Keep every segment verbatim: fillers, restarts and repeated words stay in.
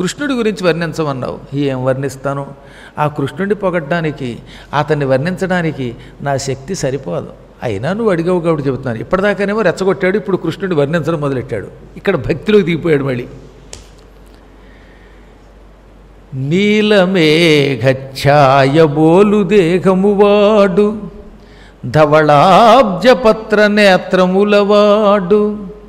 కృష్ణుడి గురించి వర్ణించమన్నావు. ఏం వర్ణిస్తాను? ఆ కృష్ణుడిని పొగడ్డానికి, అతన్ని వర్ణించడానికి నా శక్తి సరిపోదు. అయినా నువ్వు అడిగావు కాబట్టి చెబుతున్నాను. ఇప్పటిదాకానేమో రెచ్చగొట్టాడు, ఇప్పుడు కృష్ణుడిని వర్ణించడం మొదలెట్టాడు. ఇక్కడ భక్తిలోకి దిగిపోయాడు మళ్ళీ. నీలమేఘఛాయ బోలు దేహమువాడు, ధవళాబ్జపత్ర నేత్రములవాడు,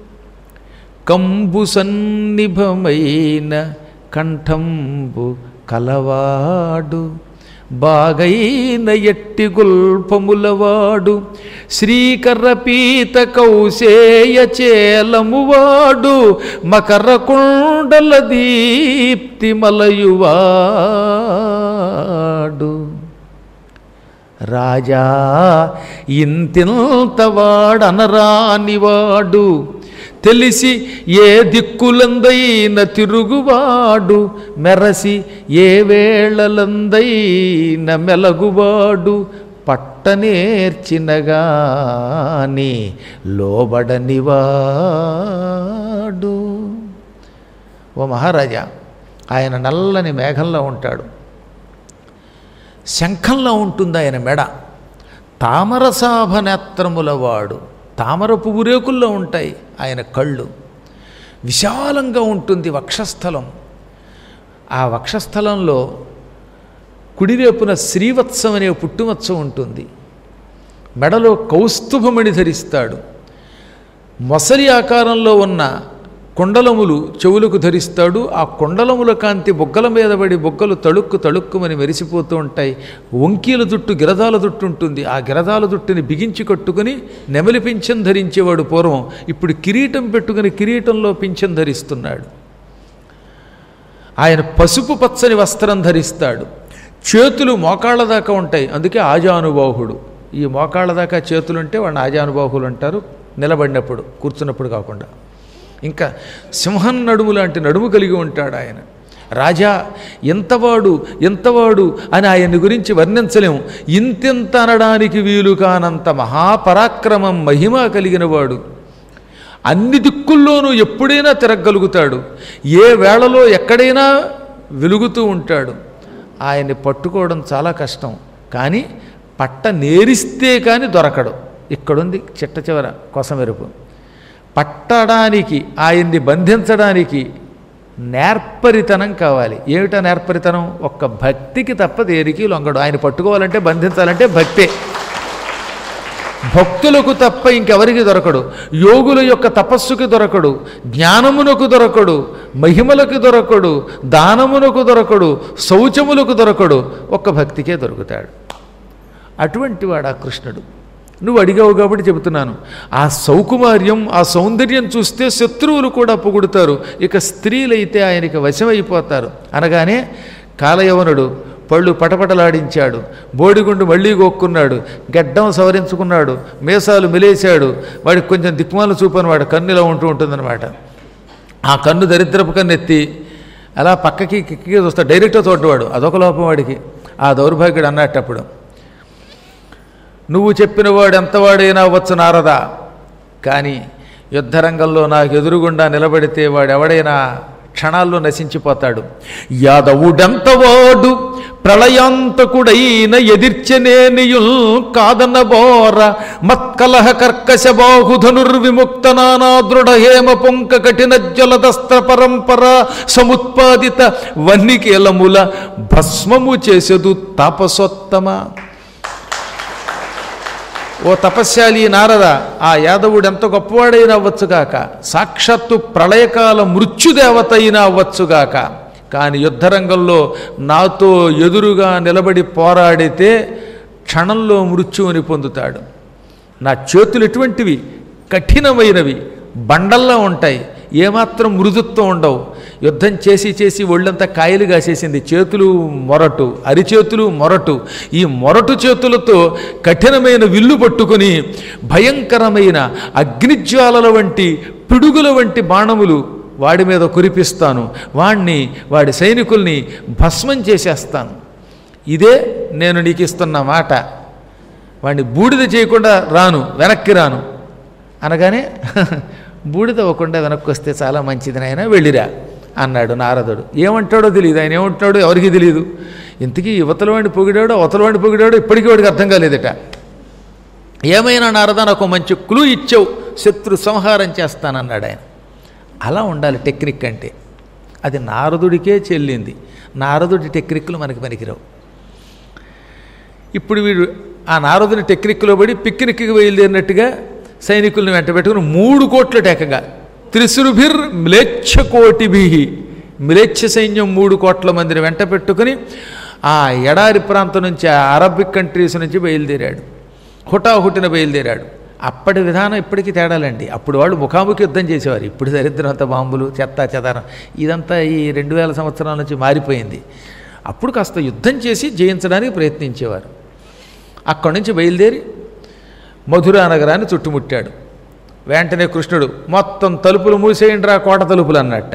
కంబు సన్నిభమైన కంఠంబు కలవాడు, బాగైన ఎట్టి గుల్పములవాడు, శ్రీకరపీత కౌశేయ చేలమువాడు, మకర కుండల దీప్తి మలయువాడు. రాజా ఇంతింతవాడనరానివాడు, తెలిసి ఏ దిక్కులందైన తిరుగువాడు, మెరసి ఏ వేళలందైన మెలగువాడు, పట్టనేర్చినగాని లోబడనివాడు. ఓ మహారాజా, ఆయన నల్లని మేఘంలో ఉంటాడు, శంఖంలో ఉంటుంది ఆయన మెడ, తామరసాభ నేత్రములవాడు, తామర పువ్వు రేకుల్లో ఉంటాయి ఆయన కళ్ళు, విశాలంగా ఉంటుంది వక్షస్థలం. ఆ వక్షస్థలంలో కుడివైపున శ్రీవత్సం అనే పుట్టుమత్సం ఉంటుంది. మెడలో కౌస్తుభమణి ధరిస్తాడు. మొసలి ఆకారంలో ఉన్న కుండలములు చెవులకు ధరిస్తాడు. ఆ కుండలముల కాంతి బొగ్గల మీద పడి బొగ్గలు తళుక్కు తళుక్కుమని మెరిసిపోతూ ఉంటాయి. వంకీల జుట్టు గిరదాల జుట్టు ఉంటుంది. ఆ గిరదాల జుట్టుని బిగించి కట్టుకుని నెమలి పింఛం ధరించేవాడు పూర్వం. ఇప్పుడు కిరీటం పెట్టుకుని కిరీటంలో పింఛం ధరిస్తున్నాడు. ఆయన పసుపు పచ్చని వస్త్రం ధరిస్తాడు. చేతులు మోకాళ్ళ దాకా ఉంటాయి, అందుకే ఆజానుబాహుడు. ఈ మోకాళ్ళ దాకా చేతులుంటే వాడిని ఆజానుబాహులు అంటారు, నిలబడినప్పుడు, కూర్చున్నప్పుడు కాకుండా. ఇంకా సింహం నడుము లాంటి నడుము కలిగి ఉంటాడు ఆయన. రాజా ఎంతవాడు ఎంతవాడు అని ఆయన్ని గురించి వర్ణించలేము. ఇంతెంత అనడానికి వీలు కానంత మహాపరాక్రమం మహిమ కలిగిన వాడు. అన్ని దిక్కుల్లోనూ ఎప్పుడైనా తిరగలుగుతాడు, ఏ వేళలో ఎక్కడైనా వెలుగుతూ ఉంటాడు. ఆయన్ని పట్టుకోవడం చాలా కష్టం, కానీ పట్ట నేరిస్తే కానీ దొరకడు. ఇక్కడుంది చిట్ట చివర కొసమెరుపు. పట్టడానికి, ఆయన్ని బంధించడానికి నేర్పరితనం కావాలి. ఏమిటా నేర్పరితనం? ఒక్క భక్తికి తప్ప దేనికి లొంగడు. ఆయన పట్టుకోవాలంటే, బంధించాలంటే భక్తే. భక్తులకు తప్ప ఇంకెవరికి దొరకడు. యోగుల యొక్క తపస్సుకి దొరకడు, జ్ఞానమునకు దొరకడు, మహిమలకు దొరకడు, దానమునకు దొరకడు, శౌచములకు దొరకడు. ఒక్క భక్తికే దొరుకుతాడు. అటువంటి వాడు ఆ కృష్ణుడు. నువ్వు అడిగావు కాబట్టి చెబుతున్నాను. ఆ సౌకుమార్యం, ఆ సౌందర్యం చూస్తే శత్రువులు కూడా పొగుడుతారు. ఇక స్త్రీలైతే ఆయనకి వశమైపోతారు. అనగానే కాలయవనుడు పళ్ళు పటపటలాడించాడు, బోడిగుండు మళ్ళీ గోక్కున్నాడు, గడ్డం సవరించుకున్నాడు, మీసాలు మిలేశాడు. వాడికి కొంచెం దిక్మాలు చూపని వాడు కన్నులా ఉంటూ ఉంటుందన్నమాట. ఆ కన్ను దరిద్రపు కన్ను ఎత్తి అలా పక్కకి కిక్కి చూస్తాడు, డైరెక్ట్గా చూడవాడు. అదొక లోపం వాడికి. ఆ దౌర్భాగ్యుడు అన్నట్టప్పుడు, నువ్వు చెప్పిన వాడు ఎంతవాడైనా అవ్వచ్చు నారదా, కానీ యుద్ధరంగంలో నాకు ఎదురుగుండా నిలబడితే వాడెవడైనా క్షణాల్లో నశించిపోతాడు. యాదవుడెంతవాడు ప్రళయాంతకుడైన ఎదిర్చనేనియుల్ కాదనబోర, మత్కలహ కర్కశ బాహుధనుర్విముక్త నానా దృఢ హేమ పొంక కఠిన జలదస్త్ర పరంపర సముత్పాదిత వన్నికేలముల భస్మము చేసెదు తాపసోత్తమ. ఓ తపస్యాలి నారద, ఆ యాదవుడు ఎంత గొప్పవాడైనా అవ్వచ్చుగాక, సాక్షాత్తు ప్రళయకాల మృత్యుదేవత అయినా అవ్వచ్చుగాక, కానీ యుద్ధరంగంలో నాతో ఎదురుగా నిలబడి పోరాడితే క్షణంలో మృత్యువుని పొందుతాడు. నా చేతులు ఎటువంటివి? కఠినమైనవి, బండల్లా ఉంటాయి, ఏమాత్రం మృదుత్వం ఉండవు. యుద్ధం చేసి చేసి ఒళ్ళంతా కాయలు కాసేసింది. చేతులు మొరటు, అరిచేతులు మొరటు. ఈ మొరటు చేతులతో కఠినమైన విల్లు పట్టుకొని భయంకరమైన అగ్నిజ్వాలల వంటి పిడుగుల వంటి బాణములు వాడి మీద కురిపిస్తాను. వాణ్ణి, వాడి సైనికుల్ని భస్మం చేసేస్తాను. ఇదే నేను నీకు ఇస్తున్న మాట. వాడిని బూడిద చేయకుండా రాను, వెనక్కి రాను అనగానే, బూడిద అవ్వకుండా వెనక్కి వస్తే చాలా మంచిది నాయనా, వెళ్ళిరా అన్నాడు నారదుడు. ఏమంటాడో తెలియదు, ఆయన ఏమంటాడో ఎవరికి తెలియదు. ఇంతకీ యువతల వాడిని పొగిడాడో అవతల వాడిని పొగిడాడో ఇప్పటికీ వాడికి అర్థం కాలేదట. ఏమైనా నారద నాకు మంచి క్లూ ఇచ్చావు, శత్రు సంహారం చేస్తానన్నాడు ఆయన. అలా ఉండాలి టెక్నిక్ అంటే. అది నారదుడికే చెల్లింది. నారదుడి టెక్నిక్లు మనకి పనికిరావు. ఇప్పుడు వీడు ఆ నారదుని టెక్నిక్లో పడి పిక్నిక్కి బయలుదేరినట్టుగా సైనికులను వెంట పెట్టుకుని మూడు కోట్ల టేకగా త్రిశురుభిర్ మ్లేచ్ఛ కోటిభి, మ్లేచ్ఛ సైన్యం మూడు కోట్ల మందిని వెంట పెట్టుకుని ఆ ఎడారి ప్రాంతం నుంచి ఆ అరబిక్ కంట్రీస్ నుంచి బయలుదేరాడు. హుటాహుటిన బయలుదేరాడు. అప్పటి విధానం ఇప్పటికీ తేడాలండి. అప్పుడు వాళ్ళు ముఖాముఖి యుద్ధం చేసేవారు. ఇప్పుడు దరిద్రం అంతా బాంబులు చెత్త చెదారం ఇదంతా ఈ రెండు వేల సంవత్సరాల నుంచి మారిపోయింది. అప్పుడు కాస్త యుద్ధం చేసి జయించడానికి ప్రయత్నించేవారు. అక్కడి నుంచి బయలుదేరి మధురా నగరాన్ని చుట్టుముట్టాడు. వెంటనే కృష్ణుడు మొత్తం తలుపులు మూసేయండిరా కోట తలుపులు అన్నట్ట.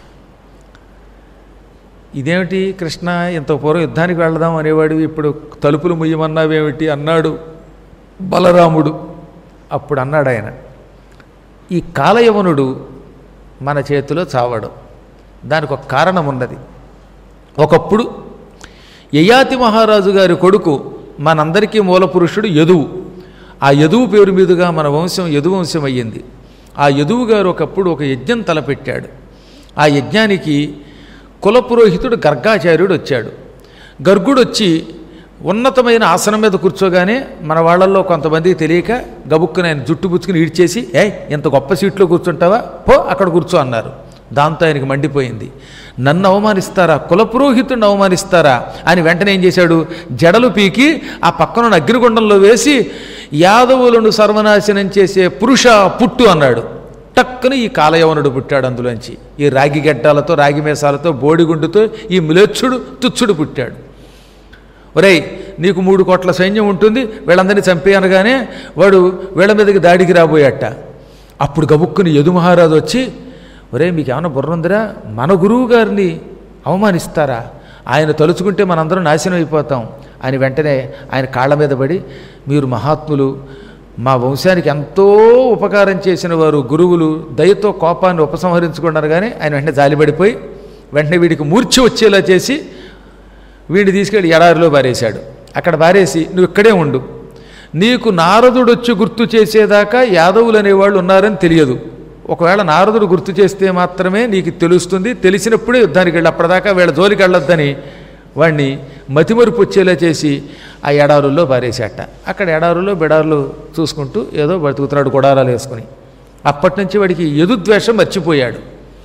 ఇదేమిటి కృష్ణ, ఇంత పూర్వం యుద్ధానికి వెళదాం అనేవాడు, ఇప్పుడు తలుపులు ముయ్యమన్నావేమిటి అన్నాడు బలరాముడు. అప్పుడు అన్నాడు ఆయన, ఈ కాలయవనుడు మన చేతిలో చావడం దానికి ఒక కారణం ఉన్నది. ఒకప్పుడు యయాతి మహారాజు గారి కొడుకు మనందరికీ మూలపురుషుడు యదువు. ఆ యదువు పేరు మీదుగా మన వంశం యదువంశం అయ్యింది. ఆ యదువు గారు ఒకప్పుడు ఒక యజ్ఞం తలపెట్టాడు. ఆ యజ్ఞానికి కులపురోహితుడు గర్గాచార్యుడు వచ్చాడు. గర్గుడు వచ్చి ఉన్నతమైన ఆసనం మీద కూర్చోగానే మన వాళ్ళల్లో కొంతమందికి తెలియక గబుక్కుని ఆయన జుట్టు పుచ్చుకుని ఈడ్చేసి, ఏ ఇంత గొప్ప సీట్లో కూర్చుంటావా, పో అక్కడ కూర్చో అన్నారు. దాంతో ఆయనకి మండిపోయింది. నన్ను అవమానిస్తారా, కులపురోహితుడిని అవమానిస్తారా అని వెంటనే ఏం చేశాడు, జడలు పీకి ఆ పక్కన అగ్నిగుండంలో వేసి యాదవులను సర్వనాశనం చేసే పురుష పుట్టు అన్నాడు. టక్కున ఈ కాలయవనుడు పుట్టాడు. అందులోంచి ఈ రాగి గడ్డాలతో రాగి మేసాలతో బోడిగుండుతో ఈ మ్లేచ్ఛుడు తుచ్చుడు పుట్టాడు. ఒరేయ్ నీకు మూడు కోట్ల సైన్యం ఉంటుంది, వీళ్ళందరినీ చంపేయనగానే వాడు వీళ్ళ మీదకి దాడికి రాబోయాట. అప్పుడు గబుక్కుని యదు మహారాజు వచ్చి, ఒరే మీకు ఏమైనా బుర్ర ఉందిరా, మన గురువు గారిని అవమానిస్తారా, ఆయన తలుచుకుంటే మనందరం నాశనం అయిపోతాం అని వెంటనే ఆయన కాళ్ళ మీద పడి, మీరు మహాత్ములు, మా వంశానికి ఎంతో ఉపకారం చేసిన వారు గురువులు, దయతో కోపాన్ని ఉపసంహరించుకున్నారు. కానీ ఆయన వెంటనే జాలిపడిపోయి వెంటనే వీడికి మూర్ఛ వచ్చేలా చేసి వీడిని తీసుకెళ్ళి ఎడారిలో బారేశాడు. అక్కడ బారేసి నువ్వు ఇక్కడే ఉండు, నీకు నారదుడు వచ్చి గుర్తు చేసేదాకా యాదవులు అనేవాళ్ళు ఉన్నారని తెలియదు. ఒకవేళ నారదుడు గుర్తు చేస్తే మాత్రమే నీకు తెలుస్తుంది, తెలిసినప్పుడే యుద్ధానికి వెళ్ళి, అప్పటిదాకా వీళ్ళ జోలికి వెళ్ళొద్దని వాడిని మతిమరుపు వచ్చేలా చేసి ఆ ఎడారుల్లో బారేశాట. అక్కడ ఎడారుల్లో బిడారులు చూసుకుంటూ ఏదో బతుకుతున్నాడు గుడారాలు వేసుకుని. అప్పటి నుంచి వాడికి యదుద్వేషం మర్చిపోయాడు.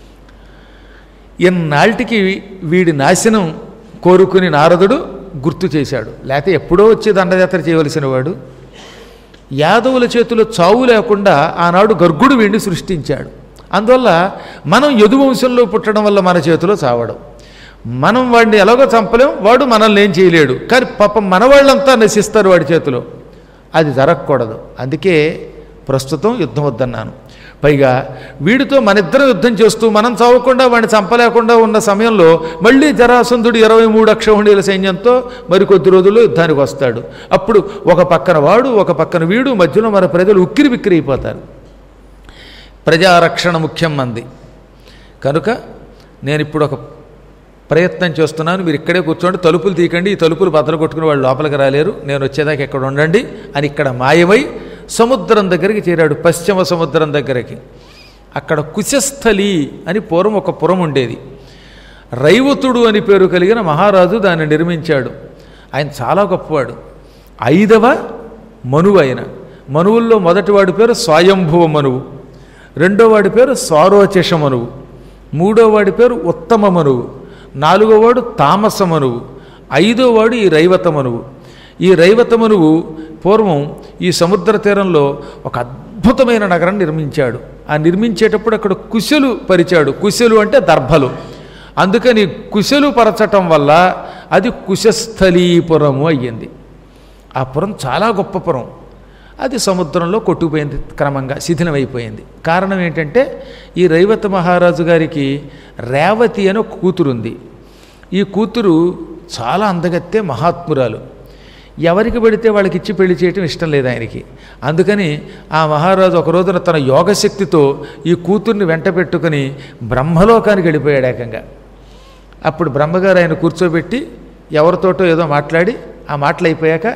ఎన్నాళ్ళకి వీడి నాశనం కోరుకుని నారదుడు గుర్తు చేశాడు. లేకపోతే ఎప్పుడో వచ్చి దండయాత్ర చేయవలసిన వాడు. యాదవుల చేతిలో చావు లేకుండా ఆనాడు గర్గుడు వీడిని సృష్టించాడు. అందువల్ల మనం యదువంశంలో పుట్టడం వల్ల మన చేతిలో చావడం, మనం వాడిని ఎలాగో చంపలేం, వాడు మనల్ని ఏం చేయలేడు. కానీ పాపం మన వాళ్ళంతా నశిస్తారు వాడి చేతిలో. అది జరగకూడదు. అందుకే ప్రస్తుతం యుద్ధం వద్దన్నాను. పైగా వీడితో మనిద్దరం యుద్ధం చేస్తూ మనం చావకుండా వాడిని చంపలేకుండా ఉన్న సమయంలో మళ్ళీ జరాసంధుడు ఇరవై మూడు అక్షౌహిణీల సైన్యంతో మరికొద్ది రోజుల్లో యుద్ధానికి వస్తాడు. అప్పుడు ఒక పక్కన వాడు ఒక పక్కన వీడు, మధ్యలో మన ప్రజలు ఉక్కిరి బిక్కిరి అయిపోతారు. ప్రజారక్షణ ముఖ్యం మంది. కనుక నేను ఇప్పుడు ఒక ప్రయత్నం చేస్తున్నాను, మీరు ఇక్కడే కూర్చోండి, తలుపులు తీయకండి, ఈ తలుపులు బద్దలు కొట్టుకుని వాళ్ళు లోపలికి రాలేరు, నేను వచ్చేదాకా ఇక్కడ ఉండండి అని ఇక్కడ మాయమై సముద్రం దగ్గరికి చేరాడు. పశ్చిమ సముద్రం దగ్గరికి. అక్కడ కుశస్థలి అని పూర్వం ఒక పురం ఉండేది. రైవతుడు అని పేరు కలిగిన మహారాజు దాన్ని నిర్మించాడు. ఆయన చాలా గొప్పవాడు. ఐదవ మనువు ఆయన. మనువుల్లో మొదటివాడి పేరు స్వయంభువ మనువు, రెండో వాడి పేరు సారోచష మనువు, మూడో వాడి పేరు ఉత్తమ మనువు, నాలుగో వాడు తామస మనువు, ఐదో వాడు ఈ రైవత మనువు. ఈ రైవత మనువు పూర్వం ఈ సముద్ర తీరంలో ఒక అద్భుతమైన నగరం నిర్మించాడు. ఆ నిర్మించేటప్పుడు అక్కడ కుశలు పరిచాడు. కుశలు అంటే దర్భలు. అందుకని కుశలు పరచటం వల్ల అది కుశస్థలీపురము అయ్యింది. ఆ పురం చాలా గొప్ప పురం. అది సముద్రంలో కొట్టుకుపోయింది, క్రమంగా శిథిలమైపోయింది. కారణం ఏంటంటే ఈ రైవత మహారాజు గారికి రేవతి అని ఒక కూతురుంది. ఈ కూతురు చాలా అందగత్తే, మహాత్మురాలు. ఎవరికి పెడితే వాళ్ళకి ఇచ్చి పెళ్లి చేయటం ఇష్టం లేదు ఆయనకి. అందుకని ఆ మహారాజు ఒక రోజున తన యోగశక్తితో ఈ కూతుర్ని వెంట పెట్టుకుని బ్రహ్మలోకానికి వెళ్ళిపోయాడు ఏకంగా. అప్పుడు బ్రహ్మగారు ఆయన కూర్చోబెట్టి ఎవరితోటో ఏదో మాట్లాడి ఆ మాటలు అయిపోయాక,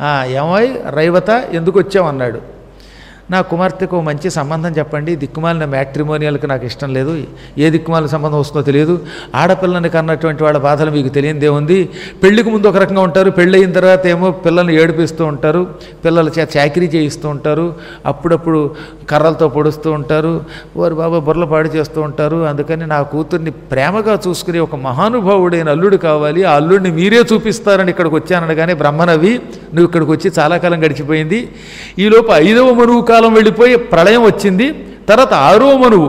ఏమై రైవత ఎందుకు వచ్చామన్నాడు. నా కుమార్తెకు మంచి సంబంధం చెప్పండి, దిక్కుమాలిన మ్యాట్రిమోనియల్కి నాకు ఇష్టం లేదు, ఏ దిక్కుమాలిన సంబంధం వస్తుందో తెలియదు, ఆడపిల్లని కన్నటువంటి వాళ్ళ బాధలు మీకు తెలియదే ఉంది. పెళ్లికి ముందు ఒక రకంగా ఉంటారు, పెళ్ళి అయిన తర్వాత ఏమో పిల్లల్ని ఏడిపిస్తూ ఉంటారు, పిల్లల చేత చాకరీ చేయిస్తూ ఉంటారు, అప్పుడప్పుడు కర్రలతో పొడుస్తూ ఉంటారు, వారు బాబా బుర్రలు పాడు చేస్తూ ఉంటారు. అందుకని నా కూతుర్ని ప్రేమగా చూసుకుని ఒక మహానుభావుడైన అల్లుడు కావాలి, ఆ అల్లుడిని మీరే చూపిస్తారని ఇక్కడికి వచ్చాననగానే బ్రహ్మనవి నువ్వు ఇక్కడికి వచ్చి చాలా కాలం గడిచిపోయింది. ఈలోపు ఐదవ మనువు కాలం వెళ్ళిపోయి ప్రళయం వచ్చింది. తర్వాత ఆరో మనువు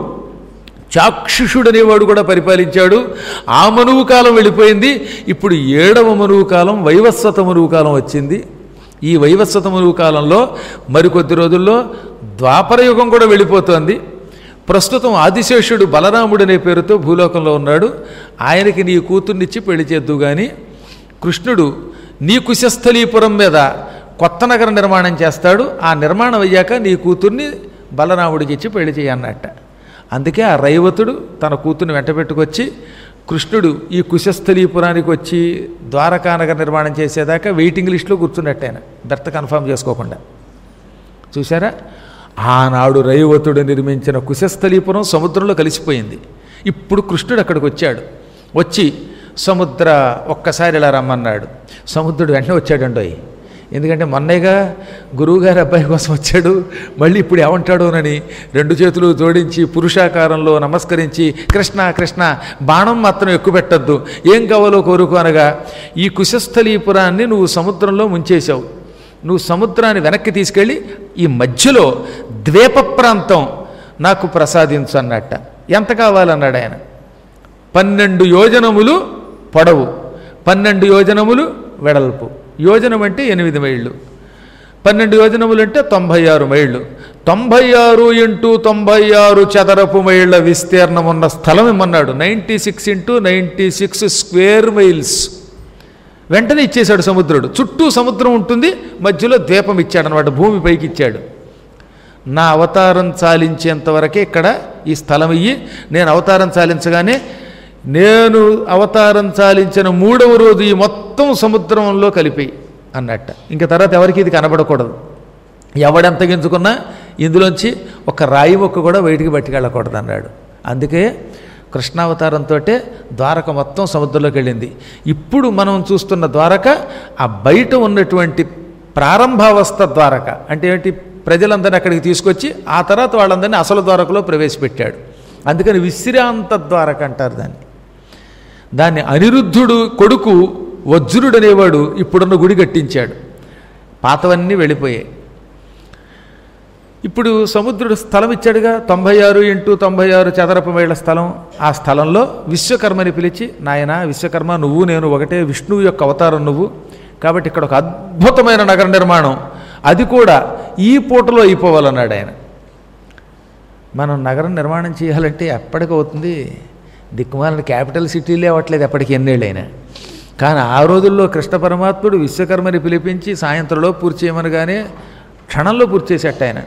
చాక్షుషుడనేవాడు కూడా పరిపాలించాడు, ఆ మనువు కాలం వెళ్ళిపోయింది. ఇప్పుడు ఏడవ మనువు కాలం వైవస్వత మనువు కాలం వచ్చింది. ఈ వైవస్వత మనువు కాలంలో మరికొద్ది రోజుల్లో ద్వాపరయుగం కూడా వెళ్ళిపోతోంది. ప్రస్తుతం ఆదిశేషుడు బలరాముడు అనే పేరుతో భూలోకంలో ఉన్నాడు. ఆయనకి నీ కూతుర్నిచ్చి పెళ్లి చేద్దు కానీ కృష్ణుడు నీ కుశస్థలీపురం మీద కొత్త నగర నిర్మాణం చేస్తాడు. ఆ నిర్మాణం అయ్యాక నీ కూతుర్ని బలరాముడికి ఇచ్చి పెళ్లి చేయన్నట్ట. అందుకే ఆ రైవతుడు తన కూతుర్ని వెంట పెట్టుకొచ్చి కృష్ణుడు ఈ కుశస్థలీపురానికి వచ్చి ద్వారకా నగర నిర్మాణం చేసేదాకా వెయిటింగ్ లిస్టులో కూర్చున్నట్టు ఆయన భర్త కన్ఫర్మ్ చేసుకోకుండా. చూసారా, ఆనాడు రైవతుడు నిర్మించిన కుశస్థలీపురం సముద్రంలో కలిసిపోయింది. ఇప్పుడు కృష్ణుడు అక్కడికి వచ్చాడు. వచ్చి సముద్ర ఒక్కసారి ఇలా రమ్మన్నాడు. సముద్రుడు వెంటనే వచ్చాడండోయ్. ఎందుకంటే మొన్నేగా గురువుగారి అబ్బాయి కోసం వచ్చాడు, మళ్ళీ ఇప్పుడు ఏమంటాడోనని రెండు చేతులు జోడించి పురుషాకారంలో నమస్కరించి కృష్ణ కృష్ణ బాణం మాత్రం ఎక్కువ పెట్టద్దు, ఏం కావాలో కోరుకో అనగా, ఈ కుశస్థలీపురాన్ని నువ్వు సముద్రంలో ముంచేశావు, నువ్వు సముద్రాన్ని వెనక్కి తీసుకెళ్ళి ఈ మధ్యలో ద్వీప ప్రాంతం నాకు ప్రసాదించు అన్నట్ట. ఎంత కావాలన్నాడు ఆయన. పన్నెండు యోజనములు పొడవు, పన్నెండు యోజనములు వెడల్పు. యోజనం అంటే ఎనిమిది మైళ్ళు, పన్నెండు యోజనములు అంటే తొంభై ఆరు మైళ్ళు. తొంభై ఆరు ఇంటూ తొంభై ఆరు చదరపు మైళ్ళ విస్తీర్ణం ఉన్న స్థలం ఇమ్మన్నాడు. Ninety six into ninety six square miles. వెంటనే ఇచ్చేశాడు సముద్రుడు. చుట్టూ సముద్రం ఉంటుంది, మధ్యలో ద్వీపం ఇచ్చాడు అనమాట, భూమి పైకి ఇచ్చాడు. నా అవతారం చాలించేంతవరకే ఇక్కడ ఈ స్థలం ఇయ్యి, నేను అవతారం చాలించగానే నేను అవతారం చాలించిన మూడవ రోజు ఈ మొత్తం సముద్రంలో కలిపి అన్నట్ట. ఇంకా తర్వాత ఎవరికి ఇది కనబడకూడదు, ఎవడెంత గింజుకున్నా ఇందులోంచి ఒక రాయి మొక్క కూడా బయటికి పట్టుకెళ్ళకూడదు అన్నాడు. అందుకే కృష్ణావతారంతో ద్వారక మొత్తం సముద్రంలోకి వెళ్ళింది. ఇప్పుడు మనం చూస్తున్న ద్వారక ఆ బయట ఉన్నటువంటి ప్రారంభావస్థ ద్వారక. అంటే ఏంటి, ప్రజలందరినీ అక్కడికి తీసుకొచ్చి ఆ తర్వాత వాళ్ళందరినీ అసలు ద్వారకలో ప్రవేశపెట్టాడు. అందుకని విశ్రాంత ద్వారక అంటారు దాన్ని. దాన్ని అనిరుద్ధుడు కొడుకు వజ్రుడు అనేవాడు ఇప్పుడున్న గుడి కట్టించాడు. పాతవన్నీ వెళ్ళిపోయాయి. ఇప్పుడు సముద్రుడు స్థలం ఇచ్చాడుగా, తొంభై ఆరు ఇంటూ తొంభై ఆరు చదరపు మైళ్ళ స్థలం. ఆ స్థలంలో విశ్వకర్మని పిలిచి, నాయన విశ్వకర్మ, నువ్వు నేను ఒకటే, విష్ణువు యొక్క అవతారం నువ్వు, కాబట్టి ఇక్కడ ఒక అద్భుతమైన నగర నిర్మాణం, అది కూడా ఈ పూటలో అయిపోవాలన్నాడు ఆయన. మనం నగరం నిర్మాణం చేయాలంటే ఎప్పటికవుతుంది, దిక్కుమాలిన క్యాపిటల్ సిటీలే అవ్వట్లేదు ఎప్పటికి ఎన్నేళ్ళైనా. కానీ ఆ రోజుల్లో కృష్ణ పరమాత్ముడు విశ్వకర్మని పిలిపించి సాయంత్రంలో పూర్తి చేయమనగానే క్షణంలో పూర్తి చేసేట ఆయన.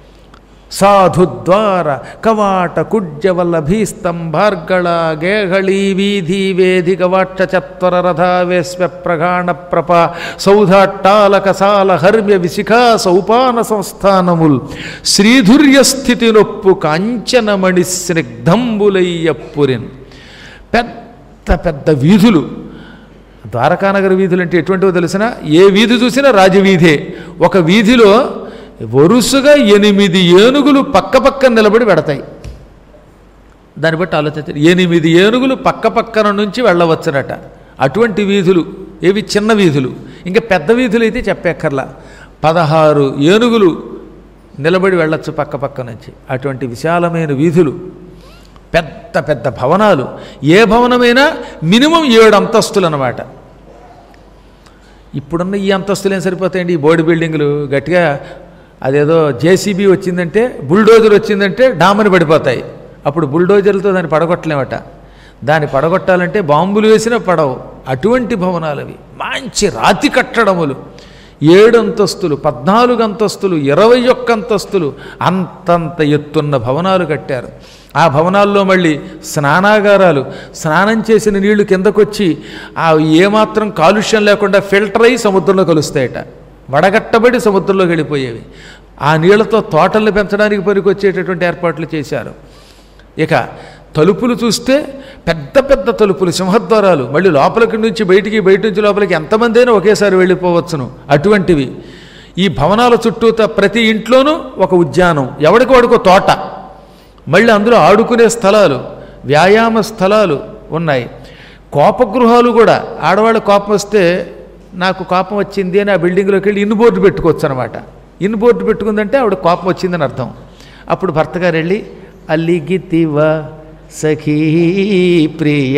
సాధుద్వార కవాట కుడ్యవల్లభీస్తంభార్గళ గేహళీ వీధి వేది గవాక్ష చత్వర రథావేశ్వ ప్రగాణ ప్రప సౌధాట్టాలక సాల హర్మ్య విశిఖా సౌపాన సంస్థానముల్ శ్రీధుర్యస్థితి నొప్పు కాంచనమణి స్నిగ్ధంబులయ్యప్పురిన్. పెద్ద పెద్ద వీధులు, ద్వారకానగర వీధులు అంటే ఎటువంటివో తెలిసిన, ఏ వీధి చూసినా రాజవీధే. ఒక వీధిలో వరుసగా ఎనిమిది ఏనుగులు పక్క పక్కన నిలబడి పెడతాయి. దాన్ని బట్టి ఆలోచించారు, ఎనిమిది ఏనుగులు పక్క పక్కన నుంచి వెళ్ళవచ్చునట. అటువంటి వీధులు ఏవి, చిన్న వీధులు. ఇంకా పెద్ద వీధులు అయితే చెప్పక్కర్లా, పదహారు ఏనుగులు నిలబడి వెళ్ళొచ్చు పక్క పక్క నుంచి. అటువంటి విశాలమైన వీధులు, పెద్ద పెద్ద భవనాలు. ఏ భవనమైనా మినిమం ఏడు అంతస్తులు అన్నమాట. ఇప్పుడున్న ఈ అంతస్తులు ఏం సరిపోతాయండి, ఈ బోర్డు బిల్డింగులు గట్టిగా అదేదో జేసీబీ వచ్చిందంటే, బుల్డోజర్ వచ్చిందంటే డామని పడిపోతాయి. అప్పుడు బుల్డోజర్లతో దాన్ని పడగొట్టలేమట. దాన్ని పడగొట్టాలంటే బాంబులు వేసినా పడవు. అటువంటి భవనాలు అవి, మంచి రాతి కట్టడములు. ఏడు అంతస్తులు, పద్నాలుగు అంతస్తులు, ఇరవై ఒక్క అంతస్తులు అంతంత ఎత్తున్న భవనాలు కట్టారు. ఆ భవనాల్లో మళ్ళీ స్నానాగారాలు, స్నానం చేసిన నీళ్లు కిందకొచ్చి ఆ ఏమాత్రం కాలుష్యం లేకుండా ఫిల్టర్ అయ్యి సముద్రంలో కలుస్తాయట, వడగట్టబడి సముద్రంలోకి వెళ్ళిపోయేవి. ఆ నీళ్లతో తోటల్ని పెంచడానికి పనికొచ్చేటటువంటి ఏర్పాట్లు చేశారు. ఇక తలుపులు చూస్తే పెద్ద పెద్ద తలుపులు, సింహద్వారాలు, మళ్ళీ లోపలికి నుంచి బయటికి, బయట నుంచి లోపలికి ఎంతమంది అయినా ఒకేసారి వెళ్ళిపోవచ్చును అటువంటివి. ఈ భవనాల చుట్టూత ప్రతి ఇంట్లోనూ ఒక ఉద్యానం, ఎవడికి వాడికో తోట, మళ్ళీ అందులో ఆడుకునే స్థలాలు, వ్యాయామ స్థలాలు ఉన్నాయి. కోపగృహాలు కూడా, ఆడవాళ్ళ కోపం వస్తే నాకు కోపం వచ్చింది అని ఆ బిల్డింగ్లోకి వెళ్ళి ఇన్ బోర్డు పెట్టుకోవచ్చు అనమాట. ఇన్ బోర్డు పెట్టుకుందంటే ఆవిడ కోపం వచ్చిందని అర్థం. అప్పుడు భర్త గారు వెళ్ళి అల్లిగితివ సఖీ ప్రియ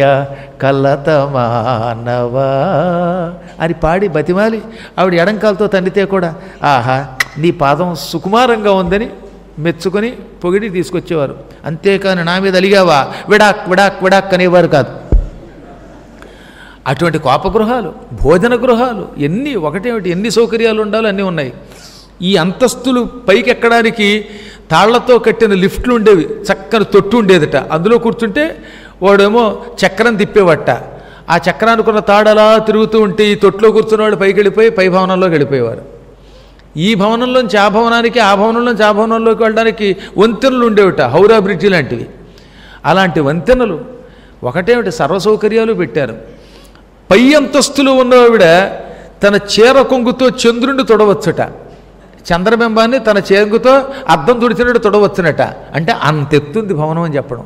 కలతమానవా అని పాడి బతిమాలి ఆవిడ ఎడంకాలతో తండ్రితే కూడా ఆహా నీ పాదం సుకుమారంగా ఉందని మెచ్చుకొని పొగిడి తీసుకొచ్చేవారు. అంతేకాని నా మీద అలిగావా విడాక్ విడాక్ విడాక్ అనేవారు కాదు. అటువంటి కోపగృహాలు, భోజన గృహాలు ఎన్ని, ఒకటేమిటి ఎన్ని సౌకర్యాలు ఉండాలో అన్నీ ఉన్నాయి. ఈ అంతస్తులు పైకి ఎక్కడానికి తాళ్లతో కట్టిన లిఫ్ట్లు ఉండేవి, చక్కని తొట్టు ఉండేదట, అందులో కూర్చుంటే వాడేమో చక్రం తిప్పేవట. ఆ చక్రానుకున్న తాడలా తిరుగుతూ ఉంటే ఈ తొట్టులో కూర్చున్న వాళ్ళు పైకి వెళ్ళిపోయి పై భవనంలోకి వెళ్ళిపోయేవారు. ఈ భవనంలోంచి ఆ భవనానికి, ఆ భవనంలోంచి ఆ భవనంలోకి వెళ్ళడానికి వంతెనలు ఉండేవిట, హౌరా బ్రిడ్జి లాంటివి. అలాంటి వంతెనలు ఒకటేమిటి సర్వసౌకర్యాలు పెట్టారు. పై అంతస్తులు ఉన్నవిడ తన చీర కొంగుతో చంద్రుడిని తొడవచ్చుట, చంద్రబింబాన్ని తన చేంగుతో అద్దం తుడిచినట్టు తొడవచ్చునట. అంటే అంతెత్తుంది భవనం అని చెప్పడం.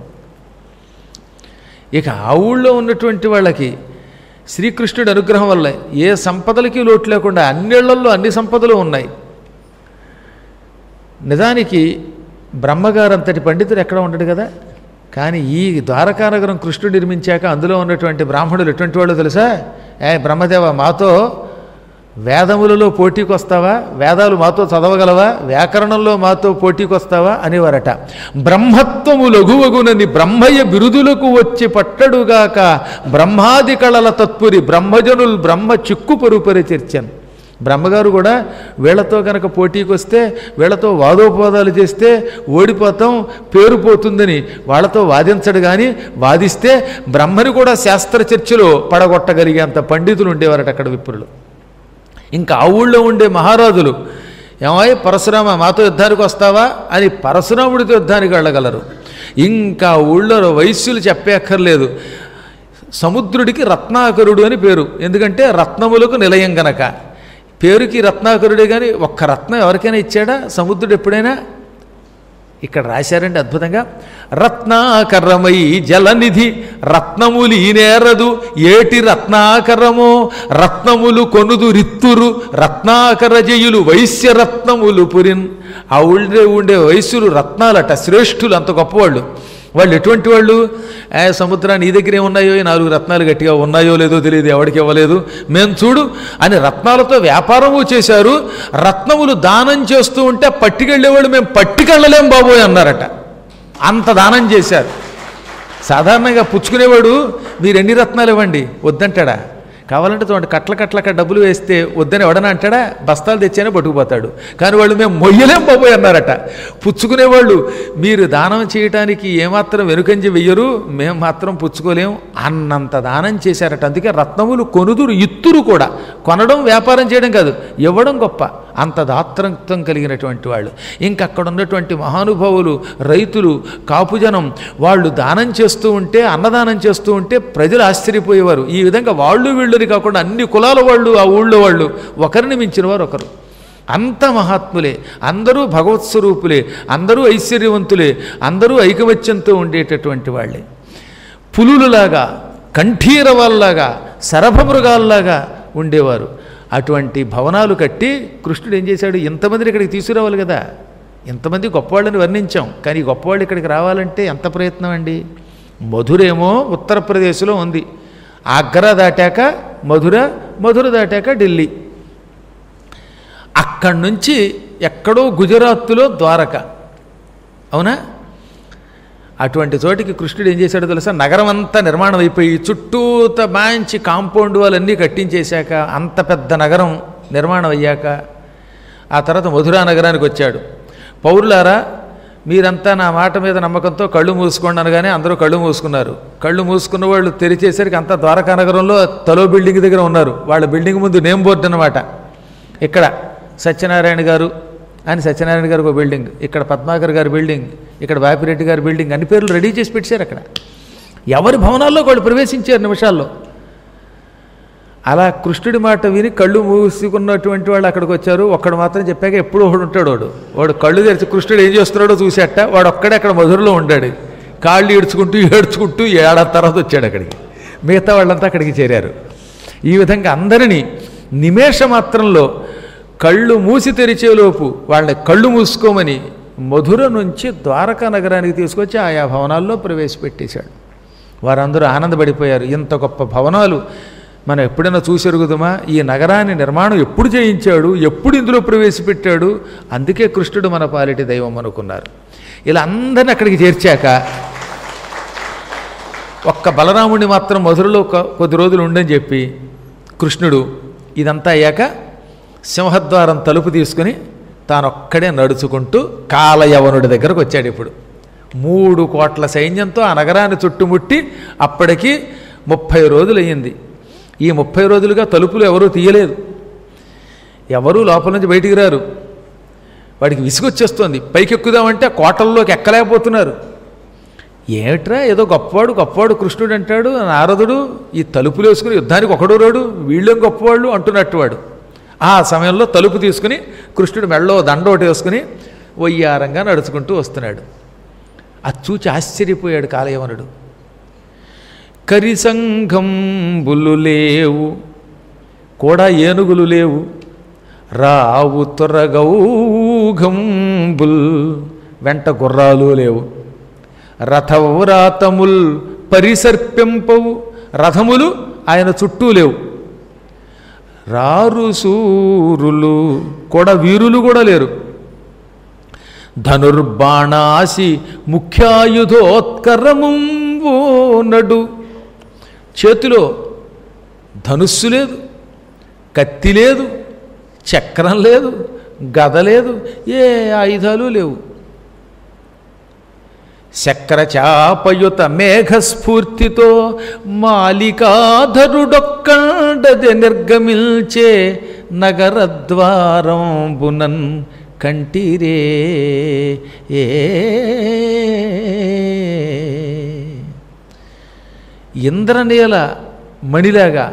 ఇక ఆ ఊళ్ళో ఉన్నటువంటి వాళ్ళకి శ్రీకృష్ణుడి అనుగ్రహం వల్ల ఏ సంపదలకి లోటు లేకుండా అన్నిళ్లలో అన్ని సంపదలు ఉన్నాయి. నిజానికి బ్రహ్మగారంతటి పండితుడు ఎక్కడ ఉండడు కదా. కానీ ఈ ద్వారకానగరం కృష్ణుడు నిర్మించాక అందులో ఉన్నటువంటి బ్రాహ్మణులు ఎటువంటి వాళ్ళు తెలుసా? ఏ బ్రహ్మదేవ, మాతో వేదములలో పోటీకి వస్తావా, వేదాలు మాతో చదవగలవా, వ్యాకరణంలో మాతో పోటీకి వస్తావా అనేవారట. బ్రహ్మత్వము లఘువగునని బ్రహ్మయ్య బిరుదులకు వచ్చి పట్టడుగాక బ్రహ్మాది కళల తత్పురి బ్రహ్మజనులు బ్రహ్మ చిక్కు పరుపరి చర్చన్. బ్రహ్మగారు కూడా వీళ్లతో కనుక పోటీకి వస్తే, వీళ్లతో వాదోపవాదాలు చేస్తే ఓడిపోతాం, పేరు పోతుందని వాళ్ళతో వాదించడు. కానీ వాదిస్తే బ్రహ్మని కూడా శాస్త్ర చర్చలో పడగొట్టగలిగేంత పండితులు ఉండేవారట అక్కడ విప్రులు. ఇంకా ఆ ఊళ్ళో ఉండే మహారాజులు ఏమాయి పరశురామ మాతో యుద్ధానికి వస్తావా అని పరశురాముడితో యుద్ధానికి వెళ్ళగలరు. ఇంకా ఊళ్ళో వైశ్యులు చెప్పేక్కర్లేదు. సముద్రుడికి రత్నాకరుడు అని పేరు, ఎందుకంటే రత్నములకు నిలయం గనక. పేరుకి రత్నాకరుడే కానీ ఒక్క రత్నం ఎవరికైనా ఇచ్చాడా సముద్రుడు ఎప్పుడైనా? ఇక్కడ రాశారండి అద్భుతంగా, రత్నాకరమై జలనిధి రత్నములు ఈనేరదు ఏటి రత్నాకరమో రత్నములు కొనుదు రిత్తురు రత్నాకర జయులు వైశ్య రత్నములు పురిన్. ఆ ఊళ్ళే ఉండే వైశ్యులు రత్నాలట, శ్రేష్ఠులు, అంత గొప్పవాళ్ళు. వాళ్ళు ఎటువంటి వాళ్ళు? ఏ సముద్రా నీ దగ్గర ఏమున్నాయో, నాలుగు రత్నాలు గట్టిగా ఉన్నాయో లేదో తెలియదు, ఎవరికి ఇవ్వలేదు, మేము చూడు అని రత్నాలతో వ్యాపారము చేశారు. రత్నములు దానం చేస్తూ ఉంటే పట్టుకెళ్ళేవాళ్ళు మేము పట్టుకెళ్ళలేం బాబోయ్ అన్నారట. అంత దానం చేశారు. సాధారణంగా పుచ్చుకునేవాడు మీరు ఎన్ని రత్నాలు ఇవ్వండి వద్దంటాడా? కావాలంటే చూడండి, కట్ల కట్లక డబ్బులు వేస్తే వద్దని ఎవడనా అంటాడా? బస్తాలు తెచ్చానే పట్టుకుపోతాడు. కానీ వాళ్ళు మేము మొయ్యలేం బాబోయ్ అన్నారట. పుచ్చుకునేవాళ్ళు మీరు దానం చేయటానికి ఏమాత్రం వెనుకంజి వెయ్యరు, మేము మాత్రం పుచ్చుకోలేం అన్నంత దానం చేశారట. అందుకే రత్నములు కొనుదురు ఇత్తురు కూడా. కొనడం వ్యాపారం చేయడం కాదు, ఇవ్వడం గొప్ప. అంత దాత్రత్వం కలిగినటువంటి వాళ్ళు. ఇంకక్కడ ఉన్నటువంటి మహానుభావులు, రైతులు, కాపుజనం, వాళ్ళు దానం చేస్తూ ఉంటే, అన్నదానం చేస్తూ ఉంటే ప్రజలు ఆశ్చర్యపోయేవారు. ఈ విధంగా వాళ్ళు వీళ్ళని కాకుండా అన్ని కులాల వాళ్ళు, ఆ ఊళ్ళో వాళ్ళు ఒకరిని మించిన వారు ఒకరు. అంత మహాత్ములే, అందరూ భగవత్ స్వరూపులే, అందరూ ఐశ్వర్యవంతులే, అందరూ ఐకమత్యంతో ఉండేటటువంటి వాళ్ళే. పులులులాగా, కంఠీరవాల్లాగా, శరభమృగాల్లాగా ఉండేవారు. అటువంటి భవనాలు కట్టి కృష్ణుడు ఏం చేశాడు? ఇంతమందిని ఇక్కడికి తీసుకురావాలి కదా. ఇంతమంది గొప్పవాళ్ళని వర్ణించాం, కానీ గొప్పవాళ్ళు ఇక్కడికి రావాలంటే ఎంత ప్రయత్నం అండి. మధురేమో ఉత్తరప్రదేశ్లో ఉంది, ఆగ్రా దాటాక మధుర, మధుర దాటాక ఢిల్లీ, అక్కడి నుంచి ఎక్కడో గుజరాత్లో ద్వారక, అవునా? అటువంటి చోటికి కృష్ణుడు ఏం చేశాడో తెలుసా? నగరం అంతా నిర్మాణం అయిపోయి చుట్టూత మంచి కాంపౌండ్ వాళ్ళన్నీ కట్టించేశాక అంత పెద్ద నగరం నిర్మాణం అయ్యాక ఆ తర్వాత మధురా నగరానికి వచ్చాడు. పౌరులారా, మీరంతా నా మాట మీద నమ్మకంతో కళ్ళు మూసుకోండి అనగానే అందరూ కళ్ళు మూసుకున్నారు. కళ్ళు మూసుకున్న వాళ్ళు తెరిచేసరికి అంతా ద్వారకా నగరంలో తలో బిల్డింగ్ దగ్గర ఉన్నారు. వాళ్ళ బిల్డింగ్ ముందు నేమ్ బోర్డు అనమాట. ఇక్కడ సత్యనారాయణ గారు అని సత్యనారాయణ గారికి ఒక బిల్డింగ్, ఇక్కడ పద్మాకర్ గారి బిల్డింగ్, ఇక్కడ బాపిరెడ్డి గారి బిల్డింగ్, అన్ని పేర్లు రెడీ చేసి పెట్టారు. అక్కడ ఎవరి భవనాల్లో వాళ్ళు ప్రవేశించారు నిమిషాల్లో. అలా కృష్ణుడి మాట విని కళ్ళు మూసుకున్నటువంటి వాళ్ళు అక్కడికి వచ్చారు. ఒక్కడు మాత్రం చెప్పాక ఎప్పుడు ఒకడు ఉంటాడు. వాడు వాడు కళ్ళు తెరిచి కృష్ణుడు ఏం చేస్తున్నాడో చూసేట వాడు ఒక్కడే అక్కడ మధురలో ఉండాడు. కాళ్ళు ఏడ్చుకుంటూ ఏడ్చుకుంటూ ఏడాది తర్వాత వచ్చాడు అక్కడికి. మిగతా వాళ్ళంతా అక్కడికి చేరారు. ఈ విధంగా అందరినీ నిమేష మాత్రంలో కళ్ళు మూసి తెరిచేలోపు వాళ్ళని కళ్ళు మూసుకోమని మధుర నుంచి ద్వారకా నగరానికి తీసుకొచ్చి ఆయా భవనాల్లో ప్రవేశపెట్టేశాడు. వారందరూ ఆనందపడిపోయారు. ఇంత గొప్ప భవనాలు మనం ఎప్పుడైనా చూసెరుగుదామా? ఈ నగరాన్ని నిర్మాణం ఎప్పుడు చేయించాడు, ఎప్పుడు ఇందులో ప్రవేశపెట్టాడు, అందుకే కృష్ణుడు మన పాలిటి దైవం అనుకున్నారు. ఇలా అందరిని అక్కడికి చేర్చాక ఒక్క బలరాముడిని మాత్రం మధురలో కొద్ది రోజులు ఉండని చెప్పి కృష్ణుడు ఇదంతా అయ్యాక సింహద్వారం తలుపు తీసుకుని తానొక్కడే నడుచుకుంటూ కాలయవనుడి దగ్గరకు వచ్చాడు. ఇప్పుడు మూడు కోట్ల సైన్యంతో ఆ నగరాన్ని చుట్టుముట్టి అప్పటికి ముప్పై రోజులు అయ్యింది. ఈ ముప్పై రోజులుగా తలుపులు ఎవరూ తీయలేదు, ఎవరూ లోపల నుంచి బయటికి రారు. వాడికి విసుగొచ్చేస్తోంది. పైకి ఎక్కుదామంటే కోటల్లోకి ఎక్కలేకపోతున్నారు. ఏమిట్రా ఏదో గొప్పవాడు గొప్పవాడు కృష్ణుడు అంటాడు నారదుడు, ఈ తలుపులు వేసుకుని యుద్ధానికి ఒకడు రాడు, వీళ్ళేం గొప్పవాళ్ళు అంటున్నట్టు వాడు. ఆ సమయంలో తలుపు తీసుకుని కృష్ణుడు మెళ్ళో దండ ఒకటి వేసుకుని వయ్యారంగా నడుచుకుంటూ వస్తున్నాడు. అది చూచి ఆశ్చర్యపోయాడు కాలయవనుడు. కరిసంఘంబులు లేవు, కూడా ఏనుగులు లేవు, రావు తొరగౌఘంబుల్, వెంట గుర్రాలు లేవు, రథవ్రాతముల్ పరిసర్పింపవు, రథములు ఆయన చుట్టూ లేవు, రారు సూరులు, కూడా వీరులు కూడా లేరు, ధనుర్బాణాసి ముఖ్యాయుధోత్కరముంబో నడు, చేతిలో ధనుస్సు లేదు, కత్తి లేదు, చక్రం లేదు, గద లేదు, ఏ ఆయుధాలు లేవు. చక్రచాపయుత మేఘస్ఫూర్తితో మాలికాధరుడొక్కండది నిర్గమిల్చే నగరద్వారంబునన్ కంటిరే. ఏ ఇంద్రనీల మణిలాగా